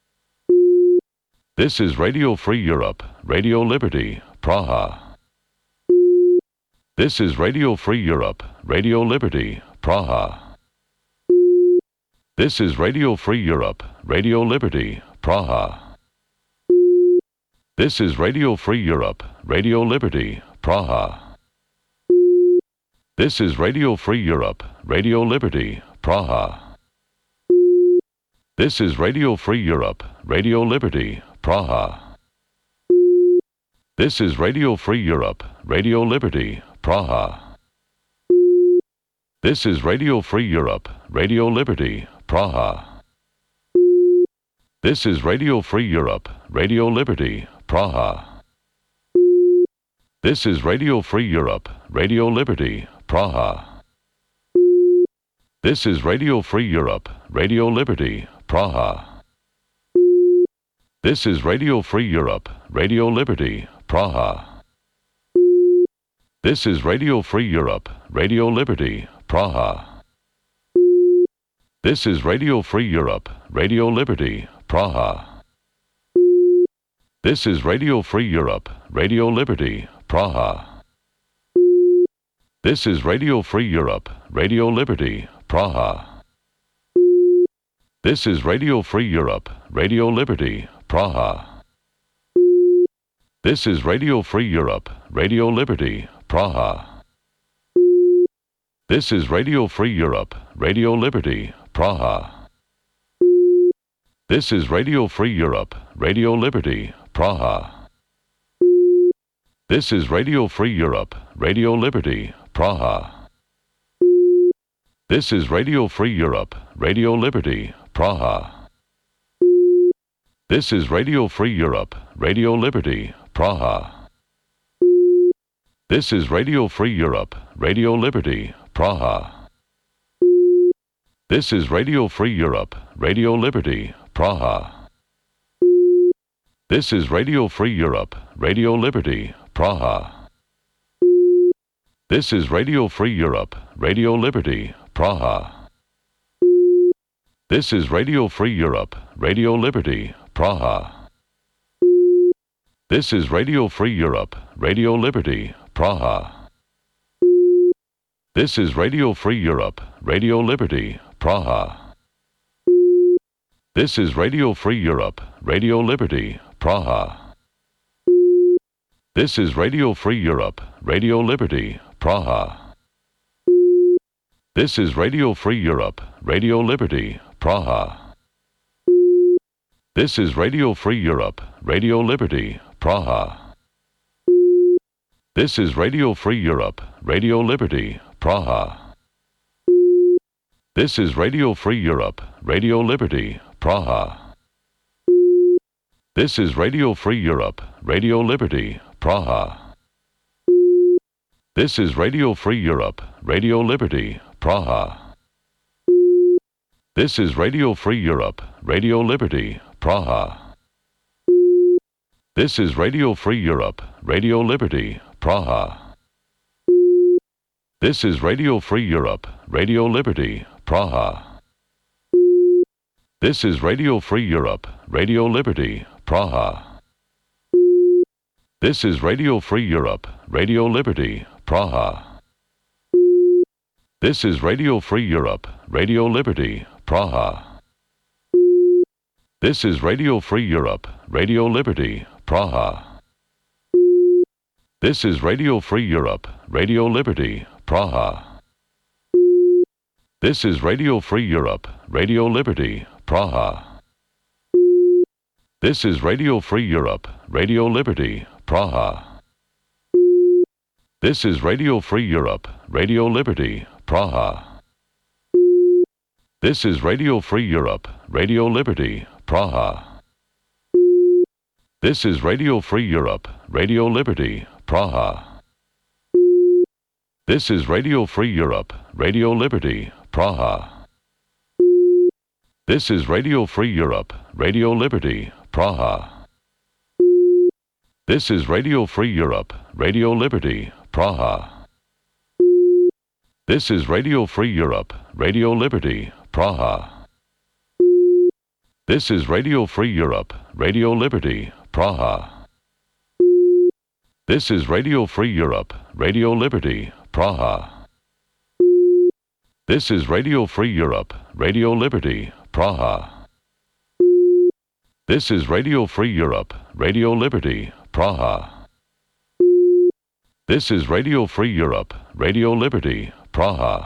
This is Radio Free Europe, Radio Liberty, Praha. This is Radio Free Europe, Radio Liberty, Praha. This is Radio Free Europe, Radio Liberty, Praha. This is Radio Free Europe, Radio Liberty, Praha. This is Radio Free Europe, Radio Liberty, Praha. This is Radio Free Europe, Radio Liberty, Praha. This is Radio Free Europe, Radio Liberty, Praha. This is Radio Free Europe, Radio Liberty, Praha. This is Radio Free Europe, Radio Liberty, Praha. This is Radio Free Europe, Radio Liberty, Praha. This is Radio Free Europe, Radio Liberty, Praha. This is Radio Free Europe, Radio Liberty, Praha. This is Radio Free Europe, Radio Liberty, Praha. This is Radio Free Europe, Radio Liberty, Praha. This is Radio Free Europe, Radio Liberty, Praha. This is Radio Free Europe, Radio Liberty, Praha. This is Radio Free Europe, Radio Liberty, Praha. This is Radio Free Europe, Radio Liberty, Praha. This is Radio Free Europe, Radio Liberty, Praha. This is Radio Free Europe, Radio Liberty, Praha. This is Radio Free Europe, Radio Liberty, Praha. This is Radio Free Europe, Radio Liberty, Praha. This is Radio Free Europe, Radio Liberty, Praha. This is Radio Free Europe, Radio Liberty, Praha. This is Radio Free Europe, Radio Liberty, Praha. This is Radio Free Europe, Radio Liberty, Praha. This is Radio Free Europe, Radio Liberty, Praha. This is Radio Free Europe, Radio Liberty, Praha. This is Radio Free Europe, Radio Liberty, Praha. This is Radio Free Europe, Radio Liberty, Praha. This is Radio Free Europe, Radio Liberty, Praha. This is Radio Free Europe, Radio Liberty, Praha. This is Radio Free Europe, Radio Liberty, Praha. This is Radio Free Europe, Radio Liberty, Praha. This is Radio Free Europe, Radio Liberty, Praha. This is Radio Free Europe, Radio Liberty, Praha. This is Radio Free Europe, Radio Liberty, Praha. This is Radio Free Europe, Radio Liberty, Praha. This is Radio Free Europe, Radio Liberty, Praha. This is Radio Free Europe, Radio Liberty, Praha. This is Radio Free Europe, Radio Liberty, Praha. This is Radio Free Europe, Radio Liberty, Praha. This is Radio Free Europe, Radio Liberty, Praha. This is Radio Free Europe, Radio Liberty, Praha. This is Radio Free Europe, Radio Liberty, Praha. This is Radio Free Europe, Radio Liberty, Praha. This is Radio Free Europe, Radio Liberty, Praha. This is Radio Free Europe, Radio Liberty, Praha. This is Radio Free Europe, Radio Liberty, Praha. This is Radio Free Europe, Radio Liberty, Praha. This is Radio Free Europe, Radio Liberty, Praha. This is Radio Free Europe, Radio Liberty, Praha. This is Radio Free Europe, Radio Liberty, Praha. This is Radio Free Europe, Radio Liberty, Praha. This is Radio Free Europe, Radio Liberty, Praha. This is Radio Free Europe, Radio Liberty, Praha. This is Radio Free Europe, Radio Liberty, Praha. This is Radio Free Europe, Radio Liberty, Praha. This is Radio Free Europe, Radio Liberty, Praha. This is Radio Free Europe, Radio Liberty, Praha.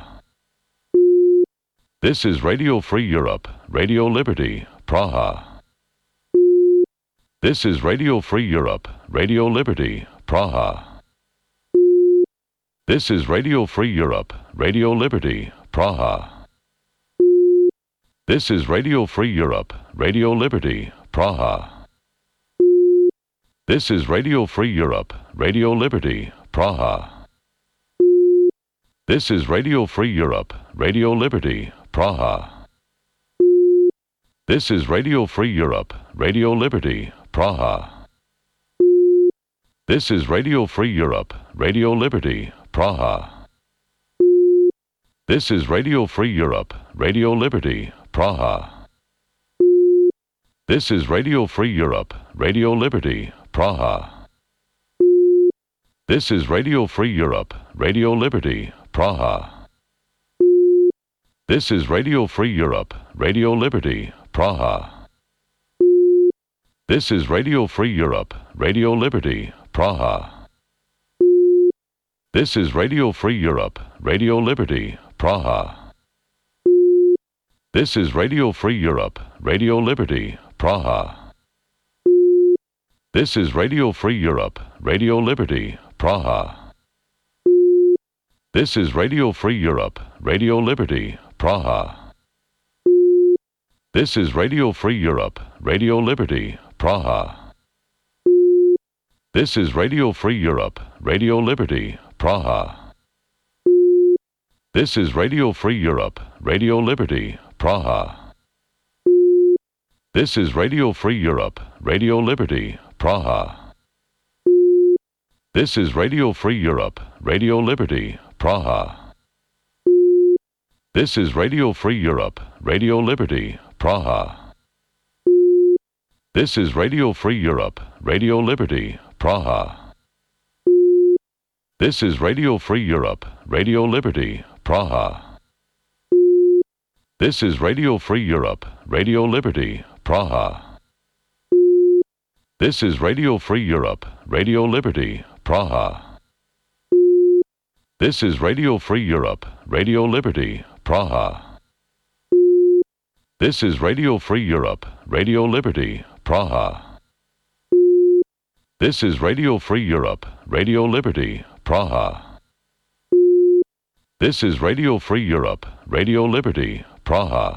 This is Radio Free Europe, Radio Liberty, Praha. This is Radio Free Europe, Radio Liberty, Praha. This is Radio Free Europe, Radio Liberty, Praha. This is Radio Free Europe, Radio Liberty, Praha. This is Radio Free Europe, Radio Liberty, Praha. This is Radio Free Europe, Radio Liberty, Praha. This is Radio Free Europe, Radio Liberty, Praha. This is Radio Free Europe, Radio Liberty, Praha. This is Radio Free Europe, Radio Liberty, Praha. This is Radio Free Europe, Radio Liberty, Praha. This is Radio Free Europe, Radio Liberty, Praha. This is Radio Free Europe, Radio Liberty, Praha. This is Radio Free Europe, Radio Liberty, Praha. This is Radio Free Europe, Radio Liberty, Praha. This is Radio Free Europe, Radio Liberty, Praha. This is Radio Free Europe, Radio Liberty, Praha. This is Radio Free Europe, Radio Liberty, Praha. This is Radio Free Europe, Radio Liberty, Praha. This is Radio Free Europe, Radio Liberty, Praha. This is Radio Free Europe, Radio Liberty, Praha. This is Radio Free Europe, Radio Liberty, Praha. This is Radio Free Europe, Radio Liberty, Praha. This is Radio Free Europe, Radio Liberty, Praha. This is Radio Free Europe, Radio Liberty, Praha. This is Radio Free Europe, Radio Liberty, Praha. This is Radio Free Europe, Radio Liberty, Praha. This is Radio Free Europe, Radio Liberty, Praha. This is Radio Free Europe, Radio Liberty, Praha. This is Radio Free Europe, Radio Liberty, Praha. This is Radio Free Europe, Radio Liberty, Praha. This is Radio Free Europe, Radio Liberty, Praha.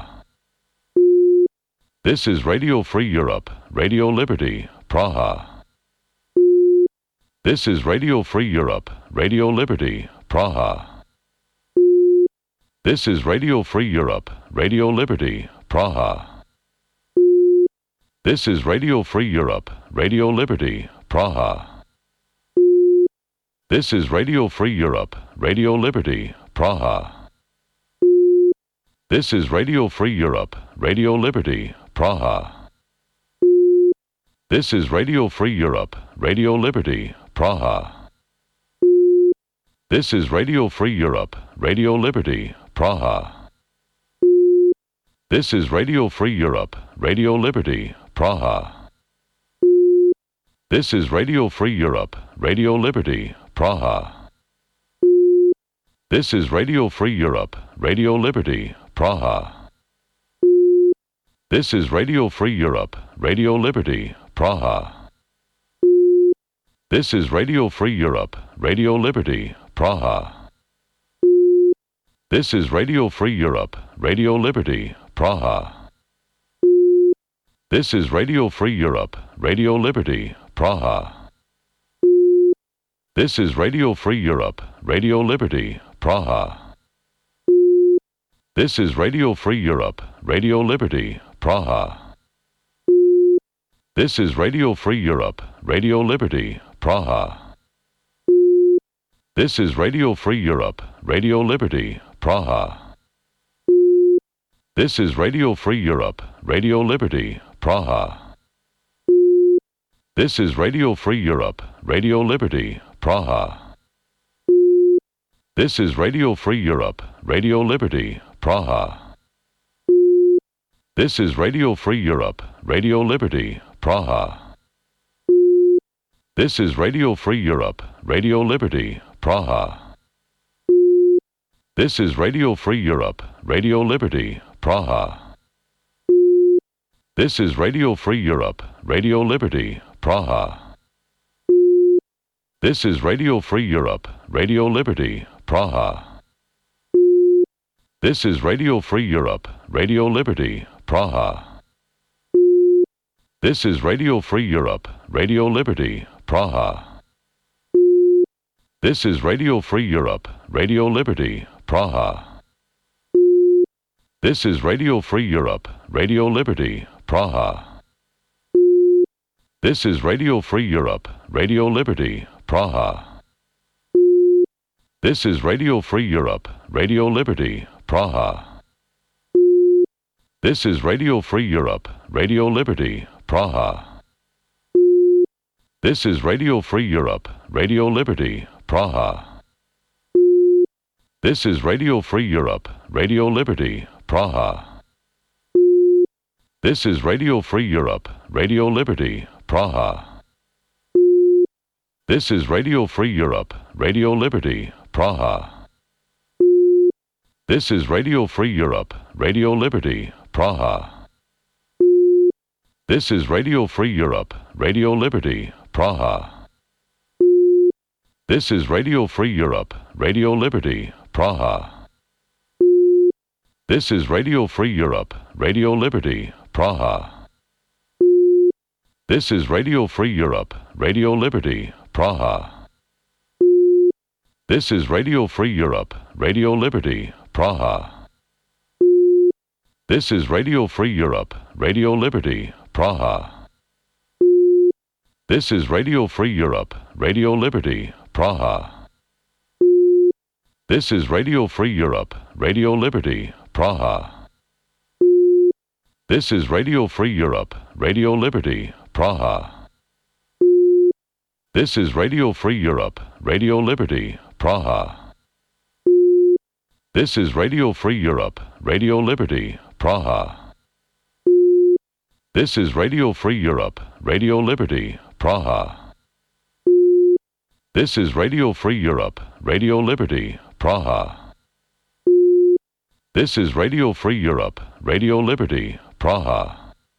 This is Radio Free Europe, Radio Liberty, Praha. This is Radio Free Europe, Radio Liberty, Praha. This is Radio Free Europe, Radio Liberty, Praha. This is Radio Free Europe, Radio Liberty, Praha. This is Radio Free Europe, Radio Liberty, Praha. This is Radio Free Europe, Radio Liberty, Praha. This is Radio Free Europe, Radio Liberty, Praha. This is Radio Free Europe, Radio Liberty, Praha. This is Radio Free Europe, Radio Liberty, Praha. This is Radio Free Europe, Radio Liberty, Praha. This is Radio Free Europe, Radio Liberty, Praha. This is Radio Free Europe, Radio Liberty, Praha. This is Radio Free Europe, Radio Liberty, Praha. This is Radio Free Europe, Radio Liberty, Praha. This is Radio Free Europe, Radio Liberty, Praha. This is Radio Free Europe, Radio Liberty, Praha. This is Radio Free Europe, Radio Liberty, Praha. This is Radio Free Europe, Radio Liberty, Praha. This is Radio Free Europe, Radio Liberty, Praha. This is Radio Free Europe, Radio Liberty, Praha. This is Radio Free Europe, Radio Liberty, Praha. This is Radio Free Europe, Radio Liberty, Praha. This is Radio Free Europe, Radio Liberty, Praha. This is Radio Free Europe, Radio Liberty, Praha. This is Radio Free Europe, Radio Liberty, Praha. This is Radio Free Europe, Radio Liberty, Praha. This is Radio Free Europe, Radio Liberty, Praha. This is Radio Free Europe, Radio Liberty, Praha. This is Radio Free Europe, Radio Liberty, Praha. This is Radio Free Europe, Radio Liberty, Praha. This is Radio Free Europe, Radio Liberty, Praha. This is Radio Free Europe, Radio Liberty, Praha. This is Radio Free Europe, Radio Liberty, Praha. This is Radio Free Europe, Radio Liberty, Praha. This is Radio Free Europe, Radio Liberty, Praha. This is Radio Free Europe, Radio Liberty, Praha. This is Radio Free Europe, Radio Liberty, Praha. This is Radio Free Europe, Radio Liberty, Praha. This is Radio Free Europe, Radio Liberty, Praha. This is Radio Free Europe, Radio Liberty, Praha. This is Radio Free Europe, Radio Liberty, Praha. This is Radio Free Europe, Radio Liberty, Praha. This is Radio Free Europe, Radio Liberty, Praha. This is Radio Free Europe, Radio Liberty, Praha. This is Radio Free Europe, Radio Liberty, Praha. This is Radio Free Europe, Radio Liberty, Praha. This is Radio Free Europe, Radio Liberty, Praha. This is Radio Free Europe, Radio Liberty, Praha. This is Radio Free Europe, Radio Liberty, Praha. This is Radio Free Europe, Radio Liberty, Praha. This is Radio Free Europe, Radio Liberty, Praha. This is Radio Free Europe, Radio Liberty, Praha. This is Radio Free Europe, Radio Liberty, Praha.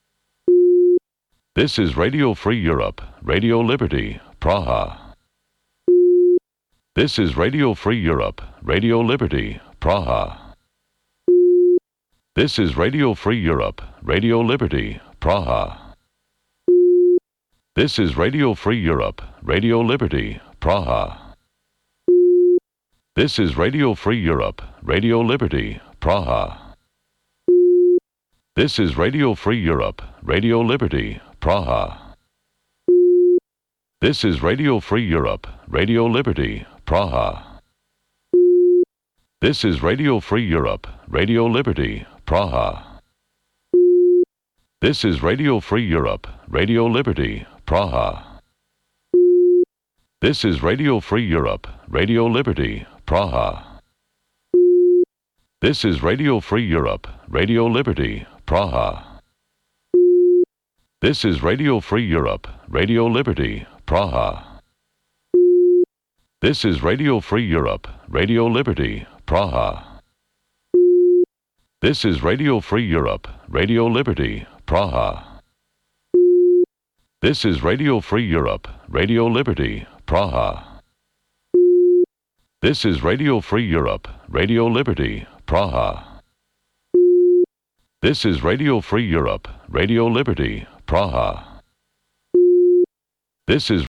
This is Radio Free Europe, Radio Liberty, Praha. This is Radio Free Europe, Radio Liberty, Praha. This is Radio Free Europe, Radio Liberty, Praha. This is Radio Free Europe, Radio Liberty, Praha. This is Radio Free Europe, Radio Liberty, Praha. This is Radio Free Europe, Radio Liberty, Praha. This is Radio Free Europe, Radio Liberty, Praha. This is Radio Free Europe, Radio Liberty, Praha. This is Radio Free Europe, Radio Liberty, Praha. This is Radio Free Europe, Radio Liberty, Praha. This is Radio Free Europe, Radio Liberty, Praha. This is Radio Free Europe, Radio Liberty, Praha. This is Radio Free Europe, Radio Liberty, Praha. This is Radio Free Europe, Radio Liberty, Praha. This is Radio Free Europe, Radio Liberty, Praha. This is Radio Free Europe, Radio Liberty, Praha. This is Radio Free Europe, Radio Liberty, Praha. This is